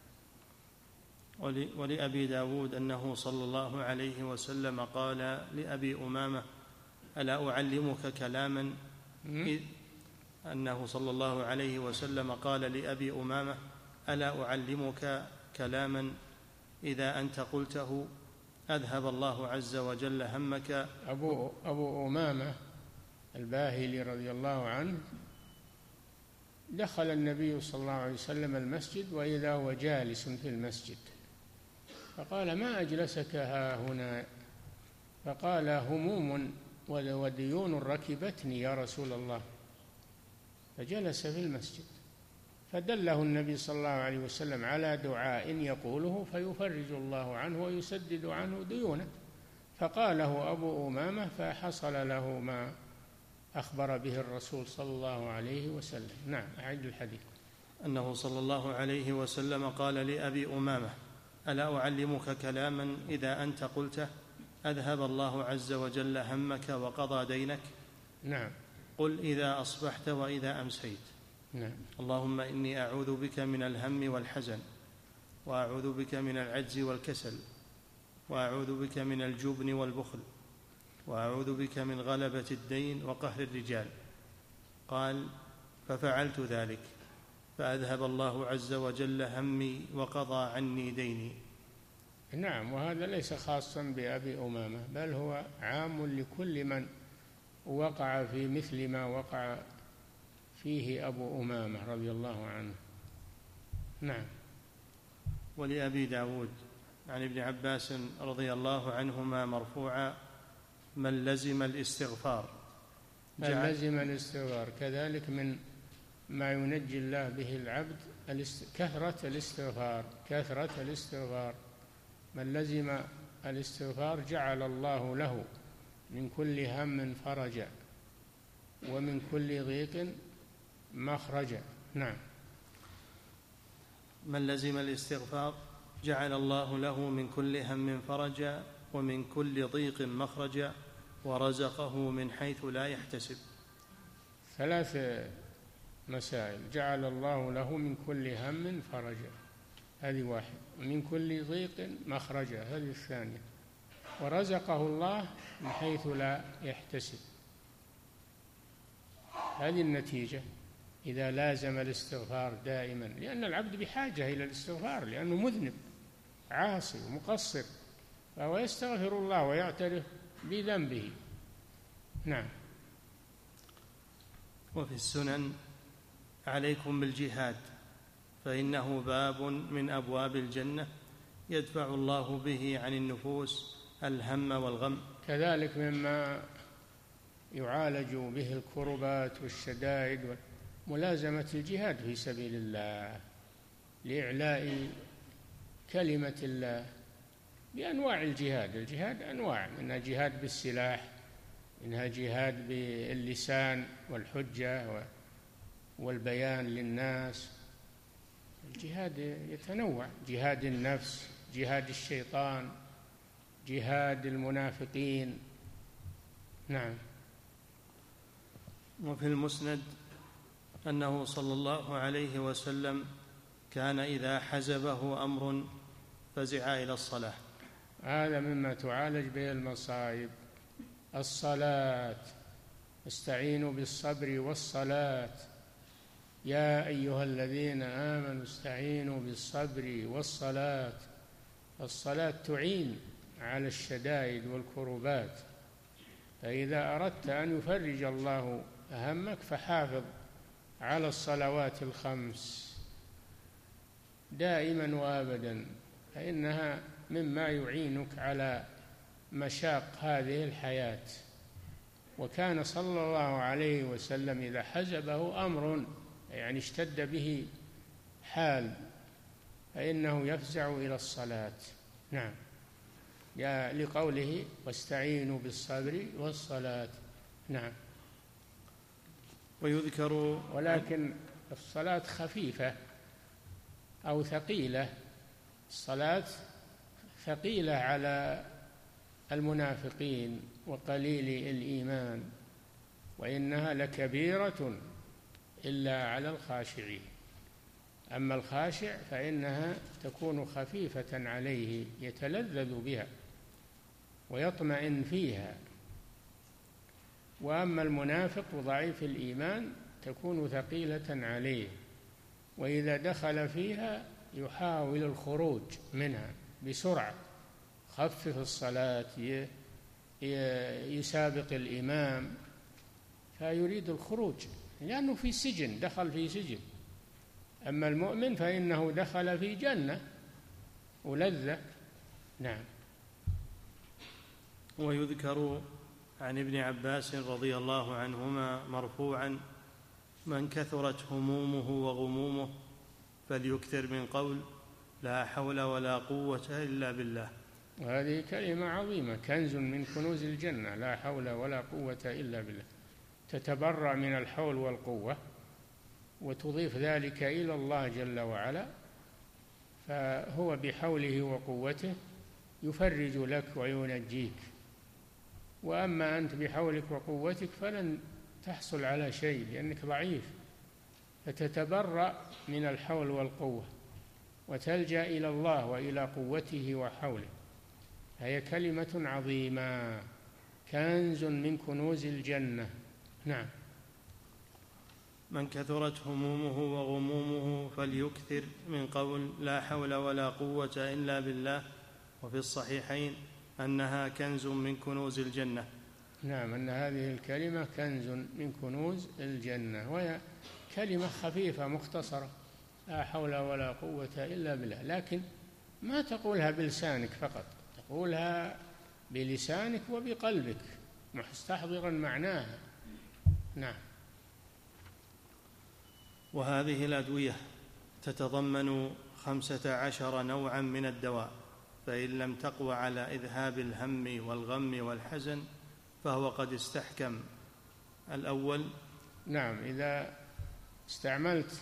ولأبي داود أنه صلى الله عليه وسلم قال لأبي أمامة ألا أعلمك كلاما أنه صلى الله عليه وسلم قال لأبي أمامة ألا أعلمك كلاما إذا أنت قلته أذهب الله عز وجل همك.
أبو أمامة الباهلي رضي الله عنه دخل النبي صلى الله عليه وسلم المسجد وإذا هو جالس في المسجد، فقال ما أجلسك ها هنا؟ فقال هموم وديون ركبتني يا رسول الله، فجلس في المسجد، فدله النبي صلى الله عليه وسلم على دعاء يقوله فيفرج الله عنه ويسدد عنه ديونه، فقاله أبو أمامة فحصل له ما أخبر به الرسول صلى الله عليه وسلم. نعم. أعد الحديث.
أنه صلى الله عليه وسلم قال لأبي أمامة ألا أعلمك كلاما إذا أنت قلته أذهب الله عز وجل همك وقضى دينك؟
نعم.
قل إذا أصبحت وإذا أمسيت.
نعم.
اللهم إني أعوذ بك من الهم والحزن، وأعوذ بك من العجز والكسل، وأعوذ بك من الجبن والبخل، وأعوذ بك من غلبة الدين وقهر الرجال. قال ففعلت ذلك فأذهب الله عز وجل همي وقضى عني ديني.
نعم. وهذا ليس خاصا بأبي أمامة، بل هو عام لكل من وقع في مثل ما وقع فيه أبو أمامة رضي الله عنه. نعم.
ولأبي داود عن ابن عباس رضي الله عنهما مرفوعا من لزم الاستغفار
كذلك من ما ينجي الله به العبد كثرة الاستغفار. من لزم الاستغفار جعل الله له من كل هم فرجا ومن كل ضيق مخرجا. نعم.
من لزم الاستغفار جعل الله له من كل هم فرجا ومن كل ضيق مخرجا ورزقه من حيث لا يحتسب.
3 مسائل: جعل الله له من كل هم فرجا، هذه واحد، ومن كل ضيق مخرجا، هذه الثانية، ورزقه الله من حيث لا يحتسب. هذه النتيجة إذا لازم الاستغفار دائما، لأن العبد بحاجة إلى الاستغفار لأنه مذنب، عاصي ومقصر، فهو يستغفر الله ويعترف بذنبه. نعم.
وفي السنن: عليكم بالجهاد فإنه باب من أبواب الجنة يدفع الله به عن النفوس الهم والغم.
كذلك مما يعالج به الكربات والشدائد ملازمة الجهاد في سبيل الله لإعلاء كلمة الله بأنواع الجهاد. الجهاد أنواع، منها جهاد بالسلاح، منها جهاد باللسان والحجة والبيان للناس. الجهاد يتنوع: جهاد النفس، جهاد الشيطان، جهاد المنافقين. نعم.
وفي المسند أنه صلى الله عليه وسلم كان إذا حزبه أمر فزع إلى الصلاة.
هذا مما تعالج به المصائب، الصلاة. استعينوا بالصبر والصلاة. يا أيها الذين آمنوا استعينوا بالصبر والصلاة. الصلاة تعين على الشدائد والكربات، فإذا أردت أن يفرج الله همك فحافظ على الصلوات الخمس دائما وأبدا، فإنها مما يعينك على مشاق هذه الحياة. وكان صلى الله عليه وسلم إذا حزبه أمر، يعني اشتد به حال، فإنه يفزع إلى الصلاة. نعم. لقوله: واستعينوا بالصبر والصلاة. نعم.
ويذكر
ولكن الصلاة خفيفة أو ثقيلة. الصلاة ثقيلة على المنافقين وقليل الإيمان، وإنها لكبيرة إلا على الخاشعين. أما الخاشع فإنها تكون خفيفة عليه، يتلذذ بها ويطمئن فيها. وأما المنافق ضعيف الإيمان تكون ثقيلة عليه، وإذا دخل فيها يحاول الخروج منها بسرعة. خفف الصلاة، يسابق الإمام، فيريد الخروج لأنه في سجن، دخل في سجن. أما المؤمن فإنه دخل في جنة ولذة. نعم.
ويذكر عن ابن عباس رضي الله عنهما مرفوعا: من كثرت همومه وغمومه فليكثر من قول لا حول ولا قوة إلا بالله.
وهذه كلمة عظيمة، كنز من كنوز الجنة، لا حول ولا قوة إلا بالله. تتبرأ من الحول والقوة وتضيف ذلك إلى الله جل وعلا، فهو بحوله وقوته يفرج لك وينجيك. وأما أنت بحولك وقوتك فلن تحصل على شيء لأنك ضعيف، فتتبرأ من الحول والقوة وتلجأ إلى الله وإلى قوته وحوله. هي كلمة عظيمة، كنز من كنوز الجنة. نعم.
من كثرت همومه وغمومه فليكثر من قول لا حول ولا قوة إلا بالله. وفي الصحيحين أنها كنز من كنوز الجنة.
نعم، أن هذه الكلمة كنز من كنوز الجنة، وهي كلمة خفيفة مختصرة، لا حول ولا قوة إلا بالله. لكن ما تقولها بلسانك فقط، تقولها بلسانك وبقلبك مستحضرا معناها. نعم.
وهذه الأدوية تتضمن 15 نوعا من الدواء، فإن لم تقوى على إذهاب الهم والغم والحزن فهو قد استحكم. الأول:
نعم، إذا استعملت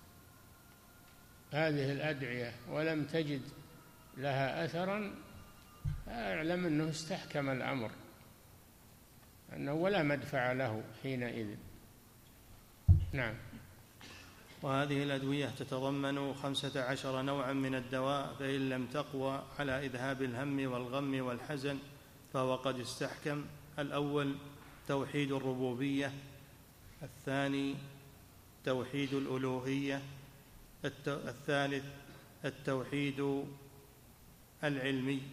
هذه الأدعية ولم تجد لها أثرا فاعلم أنه استحكم الأمر، أنه ولا مدفع له حينئذ. نعم.
وهذه الأدوية تتضمن 15 نوعا من الدواء، فإن لم تقوى على إذهاب الهم والغم والحزن فهو قد استحكم. الأول: توحيد الربوبية. الثاني: توحيد الألوهية. الثالث: التوحيد العلمي.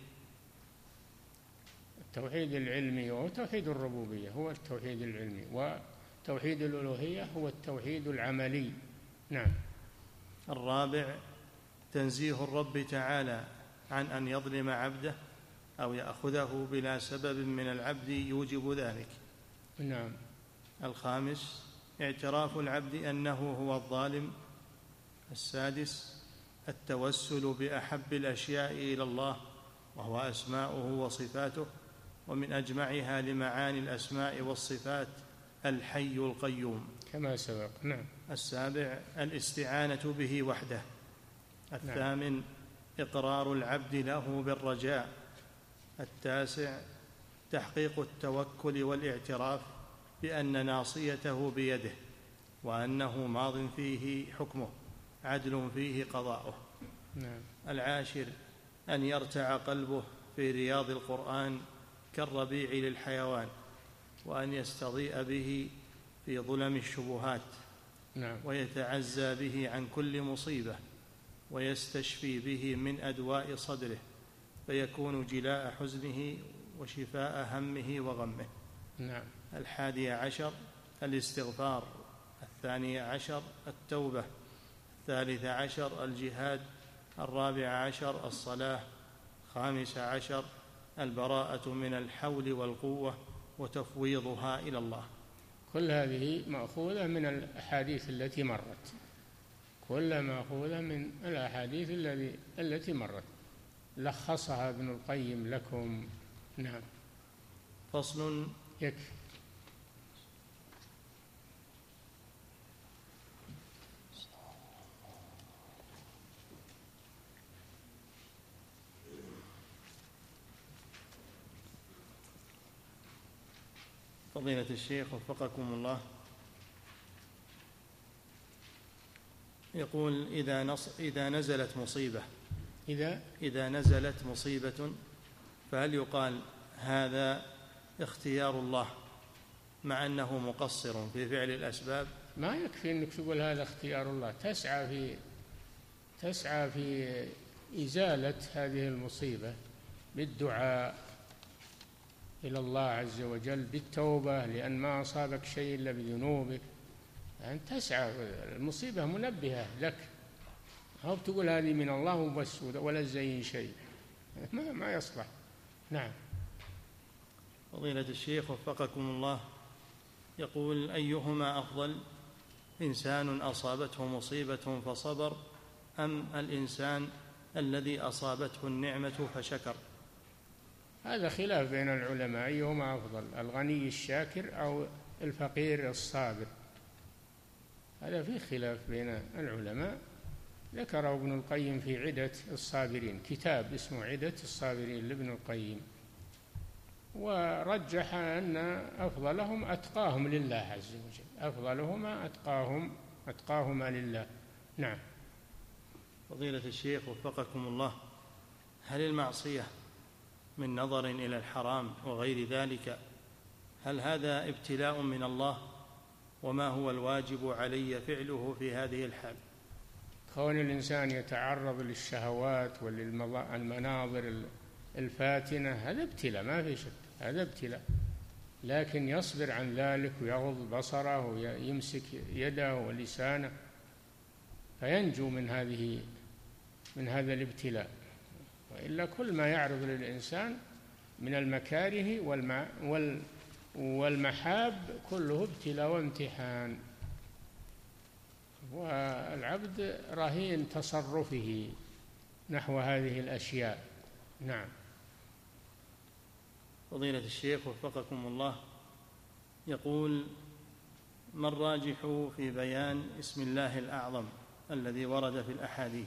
التوحيد العلمي وهو توحيد الربوبية هو التوحيد العلمي، وتوحيد الألوهية هو التوحيد العملي. نعم.
الرابع تنزيه الرب تعالى عن أن يظلم عبده أو يأخذه بلا سبب من العبد يوجب ذلك.
نعم.
الخامس اعتراف العبد أنه هو الظالم. السادس التوسل بأحب الأشياء إلى الله وهو أسماؤه وصفاته، ومن أجمعها لمعاني الأسماء والصفات الحي القيوم
كما سبق. نعم.
السابع الاستعانة به وحده. الثامن إقرار العبد له بالرجاء. التاسع تحقيق التوكل والاعتراف بأن ناصيته بيده، وأنه ماض فيه حكمه عدل فيه قضاؤه.
نعم.
العاشر أن يرتع قلبه في رياض القرآن كالربيع للحيوان، وأن يستضيء به في ظلم الشبهات.
نعم.
ويتعزى به عن كل مصيبة، ويستشفي به من أدواء صدره، فيكون جلاء حزنه وشفاء همه وغمه.
نعم.
11 الاستغفار. 12 التوبة. 13 الجهاد. 14 الصلاة. 15 البراءة من الحول والقوة وتفويضها إلى الله.
كل هذه مأخوذة من الأحاديث التي مرت، كلها مأخوذة من الأحاديث التي مرت، لخصها ابن القيم لكم. نعم.
فصل.
يكفي.
فضيلة الشيخ وفقكم الله، يقول إذا نزلت مصيبة فهل يقال هذا اختيار الله مع أنه مقصر في فعل الأسباب؟
ما يكفي أنك تقول هذا اختيار الله، تسعى في إزالة هذه المصيبة بالدعاء إلى الله عز وجل، بالتوبة، لأن ما أصابك شيء إلا بذنوبك. أن تسعى، المصيبة منبهة لك، أو تقول هذه من الله وبس ولا تزين شيء، ما يصلح. نعم.
فضيلة الشيخ وفقكم الله، يقول أيهما أفضل، إنسان أصابته مصيبة فصبر، أم الإنسان الذي أصابته النعمة فشكر؟
هذا خلاف بين العلماء أيهما أفضل، الغني الشاكر أو الفقير الصابر، هذا فيه خلاف بين العلماء. ذكره ابن القيم في عدة الصابرين، كتاب اسمه عدة الصابرين لابن القيم، ورجح أن أفضلهم أتقاهم لله عز وجل، أفضلهما أتقاهما لله. نعم.
فضيلة الشيخ وفقكم الله، هل المعصية من نظر إلى الحرام وغير ذلك هل هذا ابتلاء من الله؟ وما هو الواجب علي فعله في هذه الحال؟
كون الإنسان يتعرض للشهوات وللمناظر الفاتنة هذا ابتلاء، ما في شك، هذا ابتلاء، لكن يصبر عن ذلك ويغض بصره ويمسك يده ولسانه فينجو من هذا الابتلاء. وإلا كل ما يعرض للإنسان من المكاره والمحاب كله ابتلاء وامتحان، والعبد رهين تصرفه نحو هذه الأشياء. نعم.
فضيلة الشيخ وفقكم الله، يقول ما الراجح في بيان اسم الله الأعظم الذي ورد في الأحاديث؟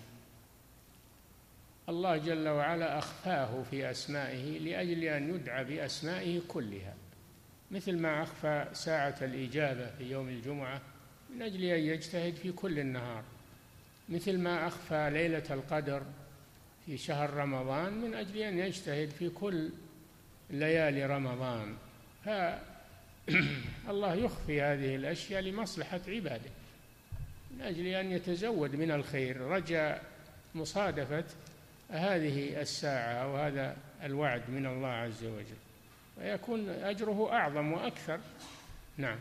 الله جل وعلا أخفاه في أسمائه لأجل أن يدعى بأسمائه كلها، مثل ما أخفى ساعة الإجابة في يوم الجمعة من أجل أن يجتهد في كل النهار، مثل ما أخفى ليلة القدر في شهر رمضان من أجل أن يجتهد في كل ليالي رمضان. فالله يخفي هذه الأشياء لمصلحة عباده من أجل أن يتزود من الخير، رجاء مصادفة هذه الساعة أو هذا الوعد من الله عز وجل، ويكون أجره أعظم وأكثر. نعم.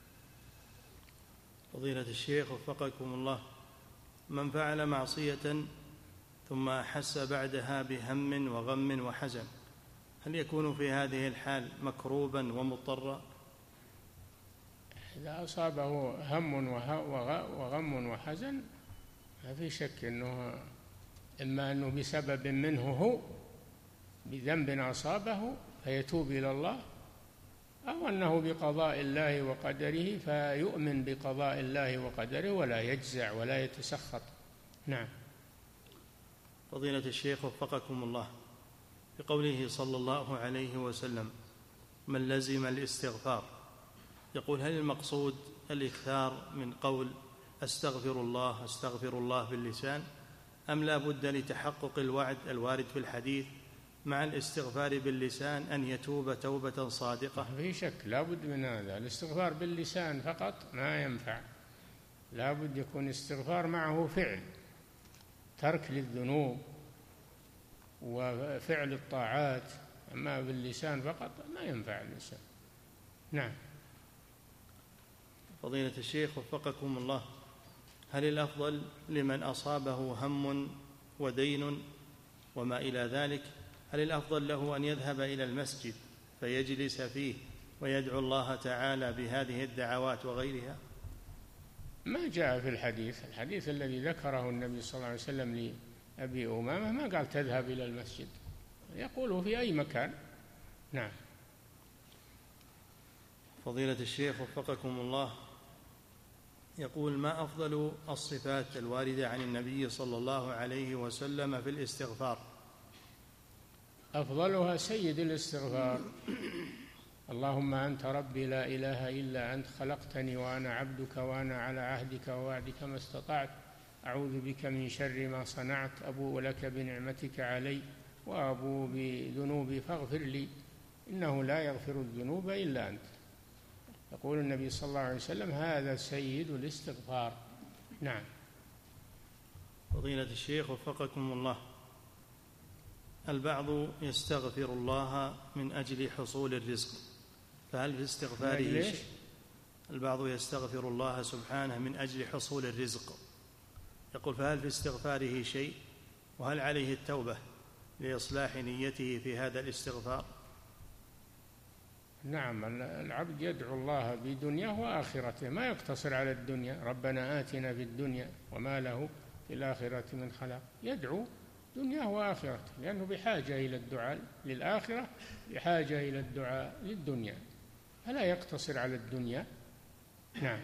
فضيلة الشيخ وفقكم الله، من فعل معصية ثم أحس بعدها بهم وغم وحزن، هل يكون في هذه الحال مكروبا ومضطرا؟
إذا أصابه هم وغم وحزن ما في شك أنه إما أنه بسبب منه هو بذنب أصابه فيتوب إلى الله، أو أنه بقضاء الله وقدره فيؤمن بقضاء الله وقدره ولا يجزع ولا يتسخط. نعم.
فضيلة الشيخ وفقكم الله، بقوله صلى الله عليه وسلم من لزم الاستغفار، يقول هل المقصود الإكثار من قول أستغفر الله أستغفر الله باللسان، أم لا بد لتحقق الوعد الوارد في الحديث مع الاستغفار باللسان أن يتوب توبة صادقة؟
في شك، لا بد من هذا. الاستغفار باللسان فقط ما ينفع، لا بد يكون استغفار معه فعل، ترك للذنوب وفعل الطاعات، أما باللسان فقط ما ينفع اللسان. نعم.
فضيلة الشيخ وفقكم الله، هل الأفضل لمن أصابه هم ودين وما إلى ذلك، هل الأفضل له أن يذهب إلى المسجد فيجلس فيه ويدعو الله تعالى بهذه الدعوات وغيرها؟
ما جاء في الحديث الذي ذكره النبي صلى الله عليه وسلم لأبي أمامة ما قال تذهب إلى المسجد، يقوله في أي مكان. نعم.
فضيلة الشيخ وفقكم الله، يقول ما أفضل الصفات الواردة عن النبي صلى الله عليه وسلم في الاستغفار؟
أفضلها سيد الاستغفار: اللهم أنت ربي لا إله إلا أنت خلقتني وأنا عبدك وأنا على عهدك ووعدك ما استطعت أعوذ بك من شر ما صنعت أبوء لك بنعمتك علي وأبوء بذنوبي فاغفر لي إنه لا يغفر الذنوب إلا أنت. يقول النبي صلى الله عليه وسلم هذا سيد الاستغفار. نعم.
فضيلة الشيخ وفقكم الله، البعض يستغفر الله من أجل حصول الرزق، فهل في استغفاره شيء؟ البعض يستغفر الله سبحانه من أجل حصول الرزق، يقول فهل في استغفاره شيء، وهل عليه التوبة لإصلاح نيته في هذا الاستغفار؟
نعم، العبد يدعو الله بدنياه وآخرته، ما يقتصر على الدنيا. ربنا آتنا في الدنيا وما له في الآخرة من خلاق، يدعو دنياه وآخرته لأنه بحاجة إلى الدعاء للآخرة، بحاجة إلى الدعاء للدنيا، فلا يقتصر على الدنيا. نعم.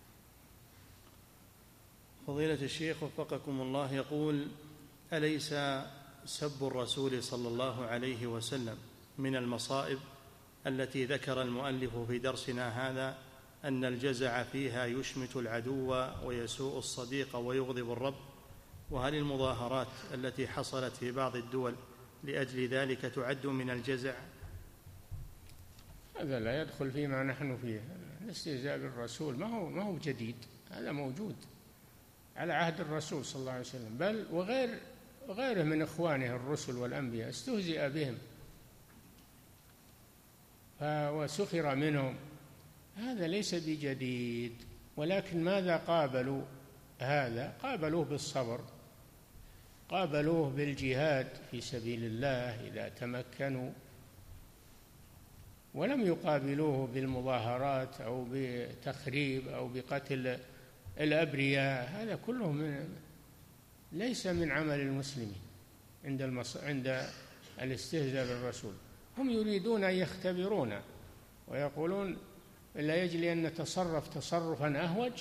فضيلة الشيخ وفقكم الله، يقول أليس سب الرسول صلى الله عليه وسلم من المصائب التي ذكر المؤلف في درسنا هذا أن الجزع فيها يشمت العدو ويسوء الصديق ويغضب الرب؟ وهل المظاهرات التي حصلت في بعض الدول لأجل ذلك تعد من الجزع؟
هذا لا يدخل فيما نحن فيه. الاستهزاء بالرسول ما هو جديد، هذا موجود على عهد الرسول صلى الله عليه وسلم، بل وغيره من إخوانه الرسل والأنبياء استهزئ بهم وسخر منهم، هذا ليس بجديد. ولكن ماذا قابلوا هذا؟ قابلوه بالصبر، قابلوه بالجهاد في سبيل الله إذا تمكنوا، ولم يقابلوه بالمظاهرات أو بتخريب أو بقتل الأبرياء. هذا كله ليس من عمل المسلمين عند الاستهزاء بالرسول. هم يريدون أن يختبرونا ويقولون إلا يجل أن نتصرف تصرفا أهوج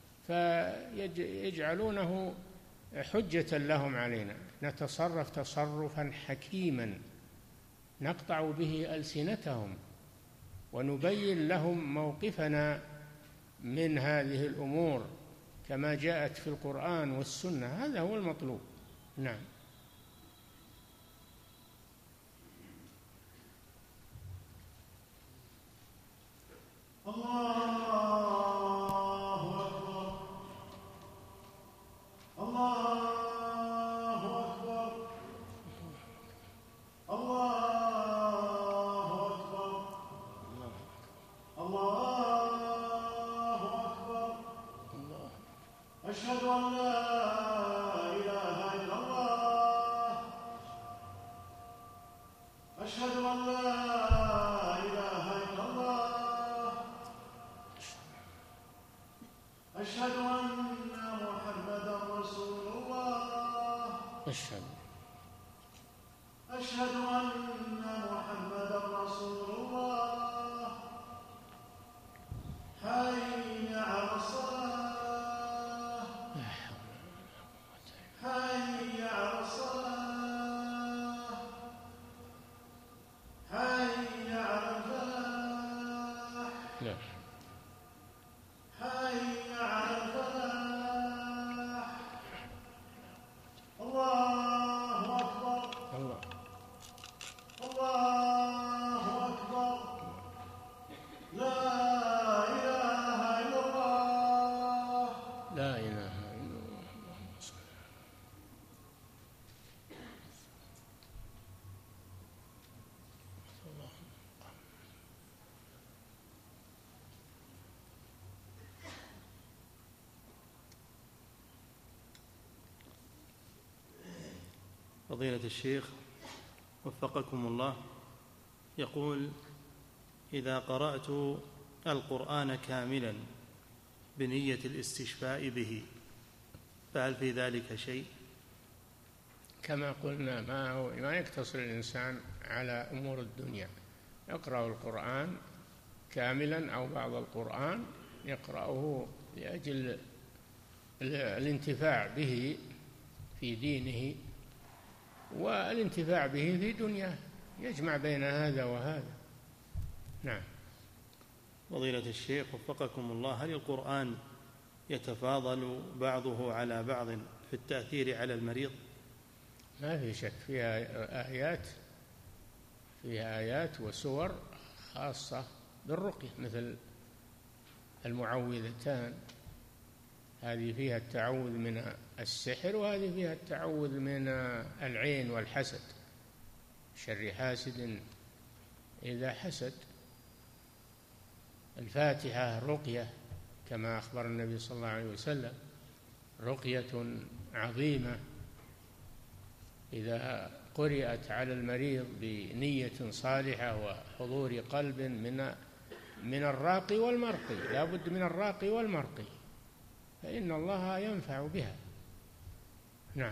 فيجعلونه حجة لهم علينا، نتصرف تصرفا حكيما نقطع به ألسنتهم ونبين لهم موقفنا من هذه الأمور كما جاءت في القرآن والسنة، هذا هو المطلوب. نعم.
الله أكبر الله أكبر أشهد أن لا إله إلا الله أشهد أن محمدا رسول الله أشهد أن محمدا رسول الله حي على الصلاة حي على الصلاة حي على الفلاح حي على الفلاح الله أكبر الله أكبر لا إله إلا الله
لا إله إلا الله.
فضيلة الشيخ وفقكم الله، يقول: إذا قرأت القرآن كاملا بنية الاستشفاء به فهل في ذلك شيء؟
كما قلنا ما يقتصر الإنسان على أمور الدنيا، يقرأ القرآن كاملا أو بعض القرآن يقرأه لأجل الانتفاع به في دينه والانتفاع به في دنياه، يجمع بين هذا وهذا. نعم.
فضيلة الشيخ وفقكم الله، هل القرآن يتفاضل بعضه على بعض في التأثير على المريض؟
ما في شك، فيها آيات وسور خاصة بالرقية، مثل المعوذتان، هذه فيها التعوذ من السحر، وهذه فيها التعوذ من العين والحسد، شر حاسد إذا حسد. الفاتحة رقية كما أخبر النبي صلى الله عليه وسلم، رقية عظيمة إذا قرأت على المريض بنية صالحة وحضور قلب من الراقي والمرقي، لا بد من الراقي والمرقي، فإن الله ينفع بها. نعم.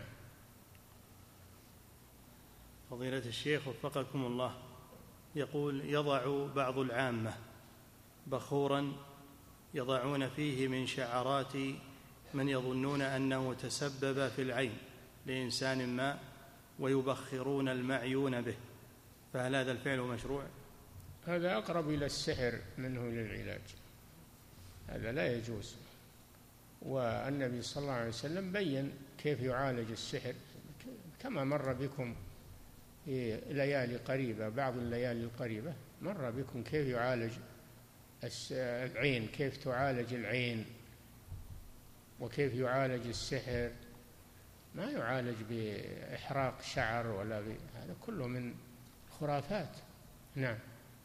فضيلة الشيخ وفقكم الله، يقول: يضع بعض العامة بخورا يضعون فيه من شعرات من يظنون أنه تسبب في العين لإنسان ما ويبخرون المعيون به، فهل هذا الفعل مشروع؟
هذا أقرب إلى السحر منه للعلاج، هذا لا يجوز. والنبي صلى الله عليه وسلم بين كيف يعالج السحر كما مر بكم في ليالي قريبة، بعض الليالي القريبة مر بكم كيف يعالج العين، كيف تعالج العين وكيف يعالج السحر. ما يعالج بإحراق شعر ولا هذا كله من خرافات. نعم.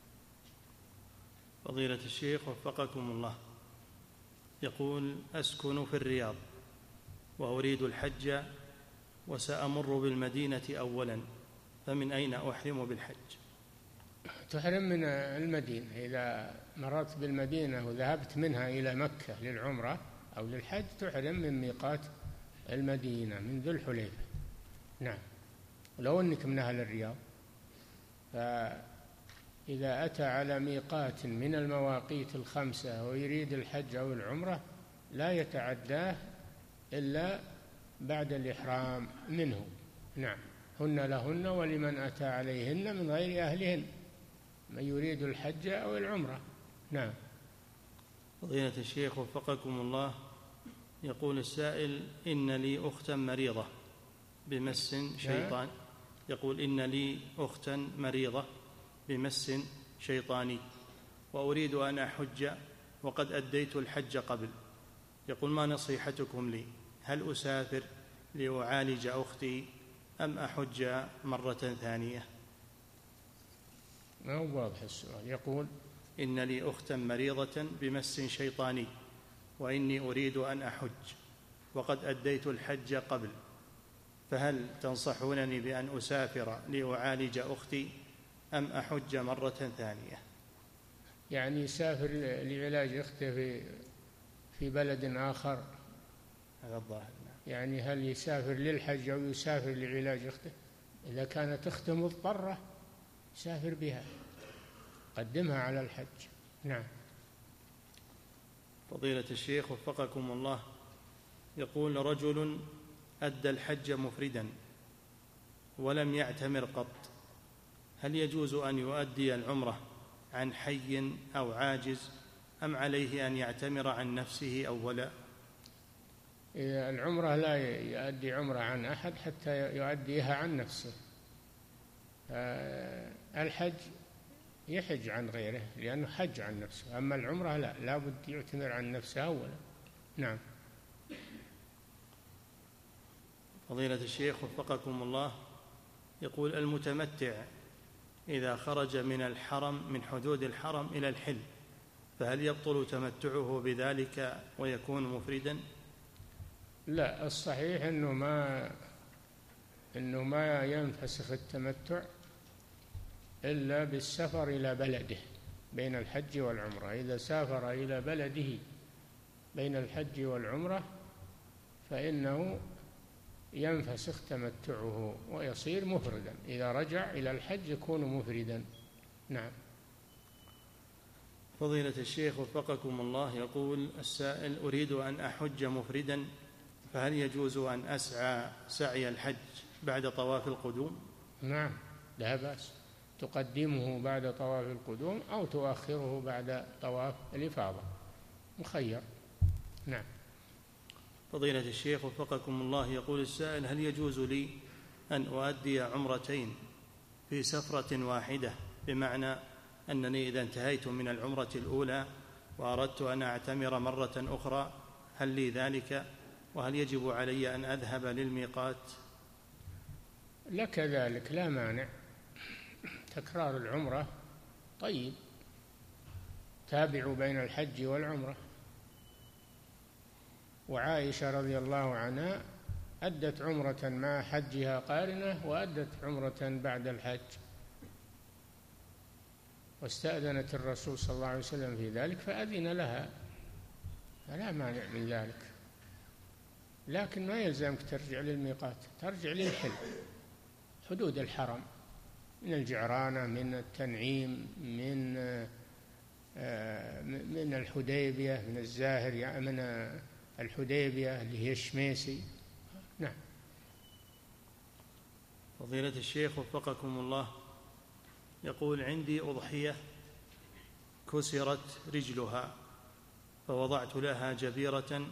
فضيلة الشيخ وفقكم الله، يقول: أسكن في الرياض وأريد الحج وسأمر بالمدينة أولا، فمن أين أحرم بالحج؟
تحرم من المدينة، إذا مررت بالمدينة وذهبت منها إلى مكة للعمرة أو للحج تحرم من ميقات المدينة من ذو الحليفة. نعم. ولو أنك من أهل الرياض، فإذا أتى على ميقات من المواقيت الخمسة ويريد الحج أو العمرة لا يتعداه إلا بعد الإحرام منه. نعم. هن لهن ولمن أتى عليهن من غير أهلهن، من يريد الحج أو العمرة. نعم.
فضيلة الشيخ وفقكم الله، يقول السائل: إن لي أختا مريضة بمس شيطان، يقول: إن لي أختا مريضة بمس شيطاني وأريد أن أحج وقد أديت الحج قبل، يقول: ما نصيحتكم لي؟ هل أسافر لأعالج أختي أم أحج مرة ثانية؟
ما هو واضح السؤال. يقول:
إن لي أختا مريضة بمس شيطاني وإني أريد أن أحج وقد أديت الحج قبل، فهل تنصحونني بأن أسافر لأعالج أختي أم أحج مرة ثانية؟
يعني يسافر لعلاج أخته في بلد آخر،
هذا الظاهر.
يعني هل يسافر للحج أو يسافر لعلاج أخته؟ إذا كانت أخته مضطرة يسافر بها، قدمها على الحج. نعم.
فضيلة الشيخ وفقكم الله، يقول رجل أدى الحج مفردا ولم يعتمر قط، هل يجوز أن يؤدي العمرة عن حي أو عاجز، أم عليه أن يعتمر عن نفسه أولا؟
العمرة لا يؤدي عمرة عن أحد حتى يؤديها عن نفسه. الحج يحج عن غيره لأنه حج عن نفسه، أما العمرة لا بد يعتمر عن نفسه أولا. نعم.
فضيلة الشيخ وفقكم الله، يقول المتمتع إذا خرج من الحرم، من حدود الحرم إلى الحل، فهل يبطل تمتعه بذلك ويكون مفردا؟
لا، الصحيح أنه ما ينفسخ التمتع إلا بالسفر إلى بلده بين الحج والعمرة. إذا سافر إلى بلده بين الحج والعمرة فإنه ينفسخ تمتعه ويصير مفردا، إذا رجع إلى الحج يكون مفردا. نعم.
فضيلة الشيخ وفقكم الله، يقول السائل أريد أن أحج مفردا، فهل يجوز أن أسعى سعي الحج بعد طواف القدوم؟
نعم، لا بأس، تقدمه بعد طواف القدوم أو تؤخره بعد طواف الإفاضة، مخير. نعم.
فضيلة الشيخ وفقكم الله، يقول السائل هل يجوز لي أن أؤدي عمرتين في سفرة واحدة، بمعنى أنني إذا انتهيت من العمرة الأولى وأردت أن أعتمر مرة أخرى هل لي ذلك، وهل يجب علي أن أذهب للميقات؟
لك ذلك، لا مانع، تكرار العمرة طيب، تابعوا بين الحج والعمرة. وعائشة رضي الله عنها أدت عمرة مع حجها قارنة، وأدت عمرة بعد الحج، واستأذنت الرسول صلى الله عليه وسلم في ذلك فأذن لها، فلا مانع من ذلك، لكن ما يلزمك ترجع للميقات، ترجع للحل، حدود الحرم، من الجعرانة، من التنعيم، من الحديبية، من الزاهر، يعني من الحديبية اللي هي الشميسي. نعم.
فضيلة الشيخ وفقكم الله، يقول عندي أضحية كسرت رجلها فوضعت لها جبيرة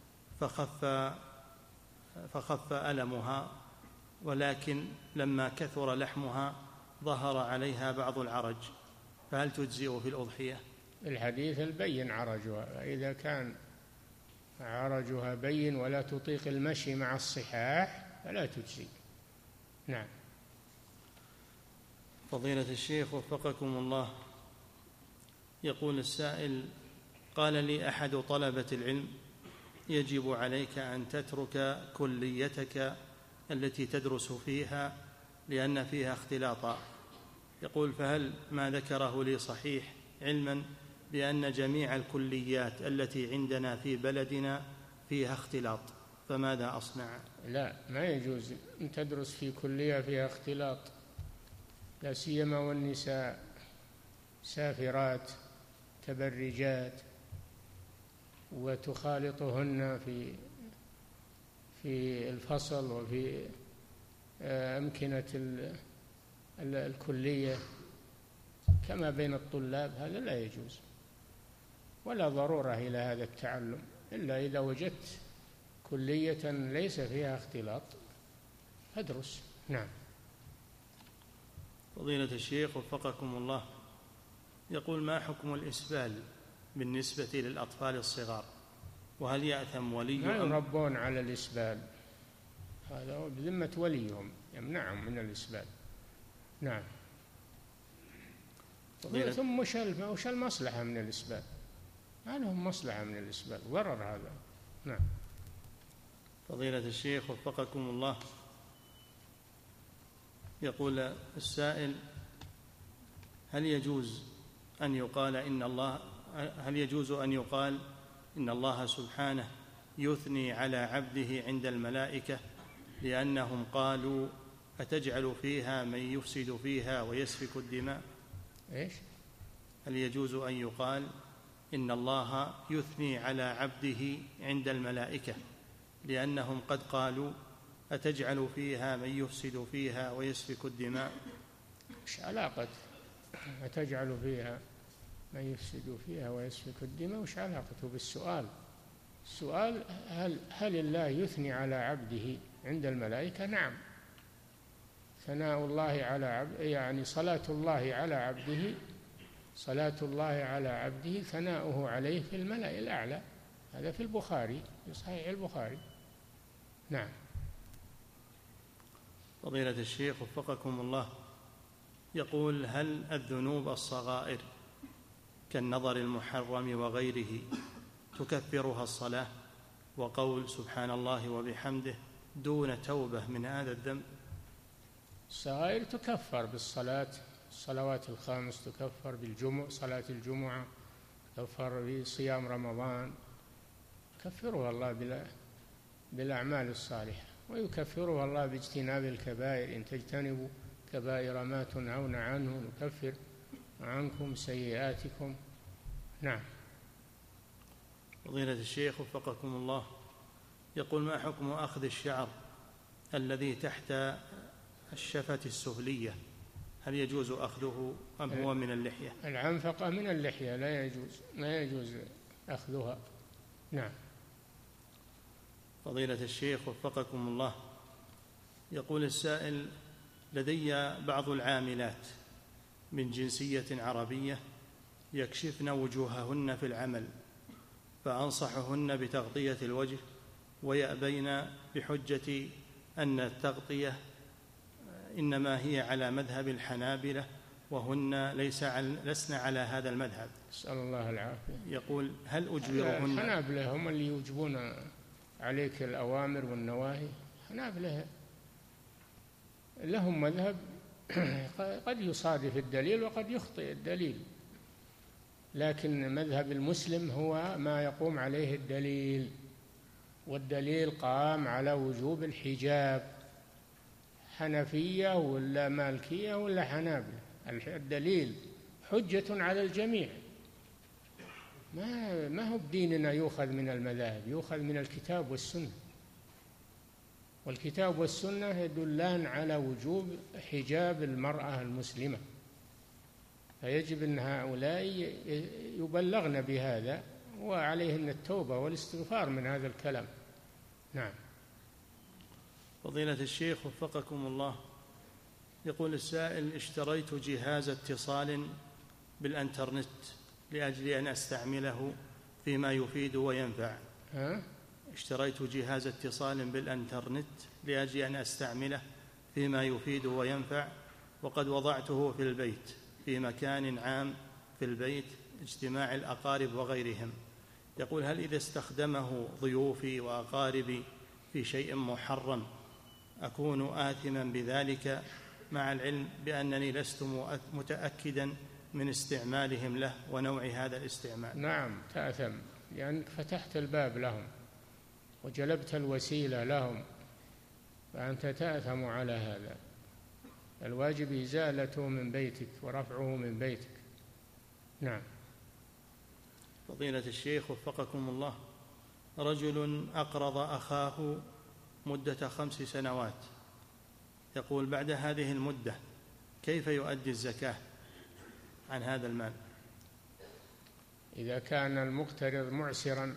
فخف ألمها، ولكن لما كثر لحمها ظهر عليها بعض العرج، فهل تجزئ في الأضحية؟
الحديث البين عرجها، إذا كان عرجها بين ولا تطيق المشي مع الصحاح فلا تجزي. نعم.
فضيلة الشيخ وفقكم الله، يقول السائل قال لي أحد طلبة العلم يجب عليك أن تترك كليتك التي تدرس فيها لأن فيها اختلاطا، يقول فهل ما ذكره لي صحيح، علما بأن جميع الكليات التي عندنا في بلدنا فيها اختلاط، فماذا أصنع؟
لا، ما يجوز أن تدرس في كلية فيها اختلاط، لا سيما والنساء سافرات تبرجات وتخالطهن في الفصل وفي أمكنة الكلية كما بين الطلاب، هذا لا يجوز، ولا ضرورة إلى هذا التعلم إلا إذا وجدت كلية ليس فيها اختلاط فادرس. نعم.
فضيلة الشيخ وفقكم الله، يقول ما حكم الإسبال بالنسبة للأطفال الصغار، وهل يأثم ولي؟
ما يربون على الإسبال، هذا بذمة وليهم، يمنعهم من الإسبال. نعم. ثم وش المصلحة من الإسبال؟ ما لهم مصلحة من الإسبال، ضرر هذا. نعم.
فضيلة الشيخ وفقكم الله، يقول السائل هل يجوز أن يقال إن الله سبحانه يثني على عبده عند الملائكة لأنهم قالوا أتجعل فيها من يفسد فيها ويسفك الدماء؟
إيش؟
هل يجوز أن يقال إن الله يثني على عبده عند الملائكة لأنهم قد قالوا أتجعل فيها من يفسد فيها ويسفك الدماء؟
إيش علاقة أتجعل فيها من يفسد فيها ويسفك الدماء؟ وش علاقته بالسؤال؟ السؤال هل الله يثني على عبده عند الملائكة؟ نعم، ثناء الله على عبده يعني صلاة الله على عبده ثناؤه عليه في الملأ الأعلى. هذا في البخاري، في صحيح البخاري. نعم.
فضيلة الشيخ وفقكم الله، يقول: هل الذنوب الصغائر كالنظر المحرم وغيره تكفرها الصلاة وقول سبحان الله وبحمده دون توبة من هذا الذنب؟
الصغائر تكفر بالصلاة، الصلوات الخمس تكفر بالجمعة، صلاة الجمعة تكفر بصيام رمضان، يكفرها الله بالأعمال الصالحة، ويكفرها الله باجتناب الكبائر. إن تجتنبوا كبائر ما تنهون عنه نكفر عنكم سيئاتكم. نعم.
فضيلة الشيخ وفقكم الله، يقول: ما حكم أخذ الشعر الذي تحت الشفة السفلية؟ هل يجوز أخذه أم هو من اللحية؟
العنفقة من اللحية، لا يجوز أخذها. نعم.
فضيلة الشيخ وفقكم الله، يقول السائل: لدي بعض العاملات من جنسية عربية يكشفن وجوههن في العمل، فأنصحهن بتغطية الوجه ويأبين بحجة أن التغطية إنما هي على مذهب الحنابلة وهن لسن على هذا المذهب.
نسأل الله العافية.
يقول: هل أجبرهن؟
الحنابلة هم اللي يوجبون عليك الأوامر والنواهي. الحنابلة لهم مذهب قد يصادف الدليل وقد يخطئ الدليل، لكن مذهب المسلم هو ما يقوم عليه الدليل، والدليل قام على وجوب الحجاب، حنفية ولا مالكية ولا حنابلة، الدليل حجة على الجميع. ما هو بديننا يؤخذ من المذاهب، يؤخذ من الكتاب والسنة، والكتاب والسنة يدلان على وجوب حجاب المرأة المسلمة، فيجب أن هؤلاء يبلغن بهذا وعليهن التوبة والاستغفار من هذا الكلام. نعم.
فضيلة الشيخ وفقكم الله، يقول السائل: اشتريت جهاز اتصال بالإنترنت لأجل أن أستعمله فيما يفيد وينفع. اشتريت جهاز اتصال بالإنترنت لأجل أن أستعمله فيما يفيد وينفع، وقد وضعته في البيت في مكان عام في البيت، اجتماع الأقارب وغيرهم. يقول: هل إذا استخدمه ضيوفي وأقاربي في شيء محرم أكون آثما بذلك، مع العلم بأنني لست متأكدا من استعمالهم له ونوع هذا الاستعمال؟
نعم تأثم، لأنك فتحت الباب لهم وجلبت الوسيلة لهم، فأنت تأثم على هذا. الواجب إزالته من بيتك ورفعه من بيتك. نعم.
فضيلة الشيخ وفقكم الله، رجل أقرض أخاه مدة 5 سنوات، يقول: بعد هذه المدة كيف يؤدي الزكاة عن هذا المال؟
إذا كان المقترض معسرا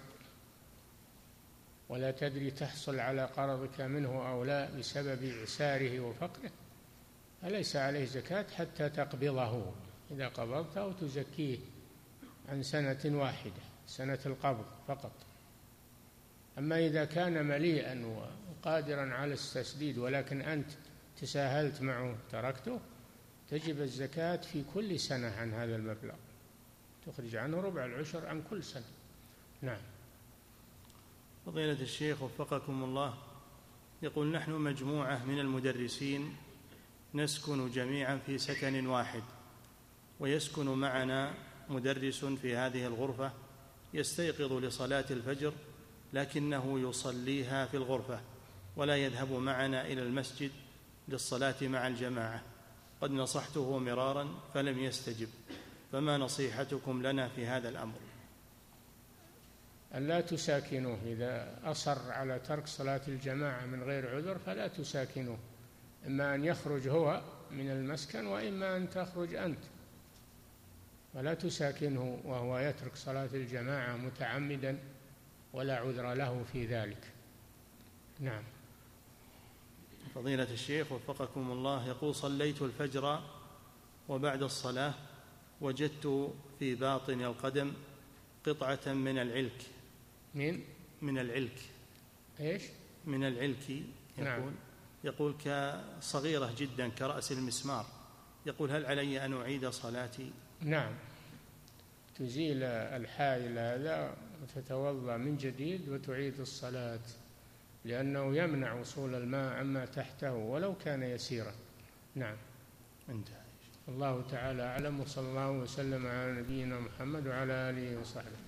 ولا تدري تحصل على قرضك منه أو لا بسبب إعساره وفقره، فليس عليه زكاة حتى تقبضه. إذا قبضته تزكيه عن سنة واحدة، سنة القبض فقط. أما إذا كان مليئا وقادرا على التسديد ولكن أنت تساهلت معه تركته، تجب الزكاة في كل سنة عن هذا المبلغ، تخرج عنه ربع العشر عن كل سنة. نعم.
فضيلة الشيخ وفقكم الله، يقول: نحن مجموعة من المدرسين نسكن جميعا في سكن واحد، ويسكن معنا مدرس في هذه الغرفة يستيقظ لصلاة الفجر لكنه يصليها في الغرفة ولا يذهب معنا إلى المسجد للصلاة مع الجماعة. قد نصحته مرارا فلم يستجب، فما نصيحتكم لنا في هذا الأمر؟
أن لا تساكنوه، إذا أصر على ترك صلاة الجماعة من غير عذر فلا تساكنوه، إما أن يخرج هو من المسكن وإما أن تخرج أنت، ولا تساكنه وهو يترك صلاة الجماعة متعمدا ولا عذر له في ذلك. نعم.
فضيلة الشيخ وفقكم الله، يقول: صليت الفجر وبعد الصلاة وجدت في باطن القدم قطعة من العلك. من العلك.
إيش؟
من العلك.
نعم.
يقول كصغيرة جدا كرأس المسمار. يقول: هل علي أن أعيد صلاتي؟
نعم، تزيل الحائل هذا وتتوضأ من جديد وتعيد الصلاة، لأنه يمنع وصول الماء عما تحته ولو كان يسيرا. نعم.
انتهى.
الله تعالى أعلم، وصلى الله وسلم على نبينا محمد وعلى آله وصحبه.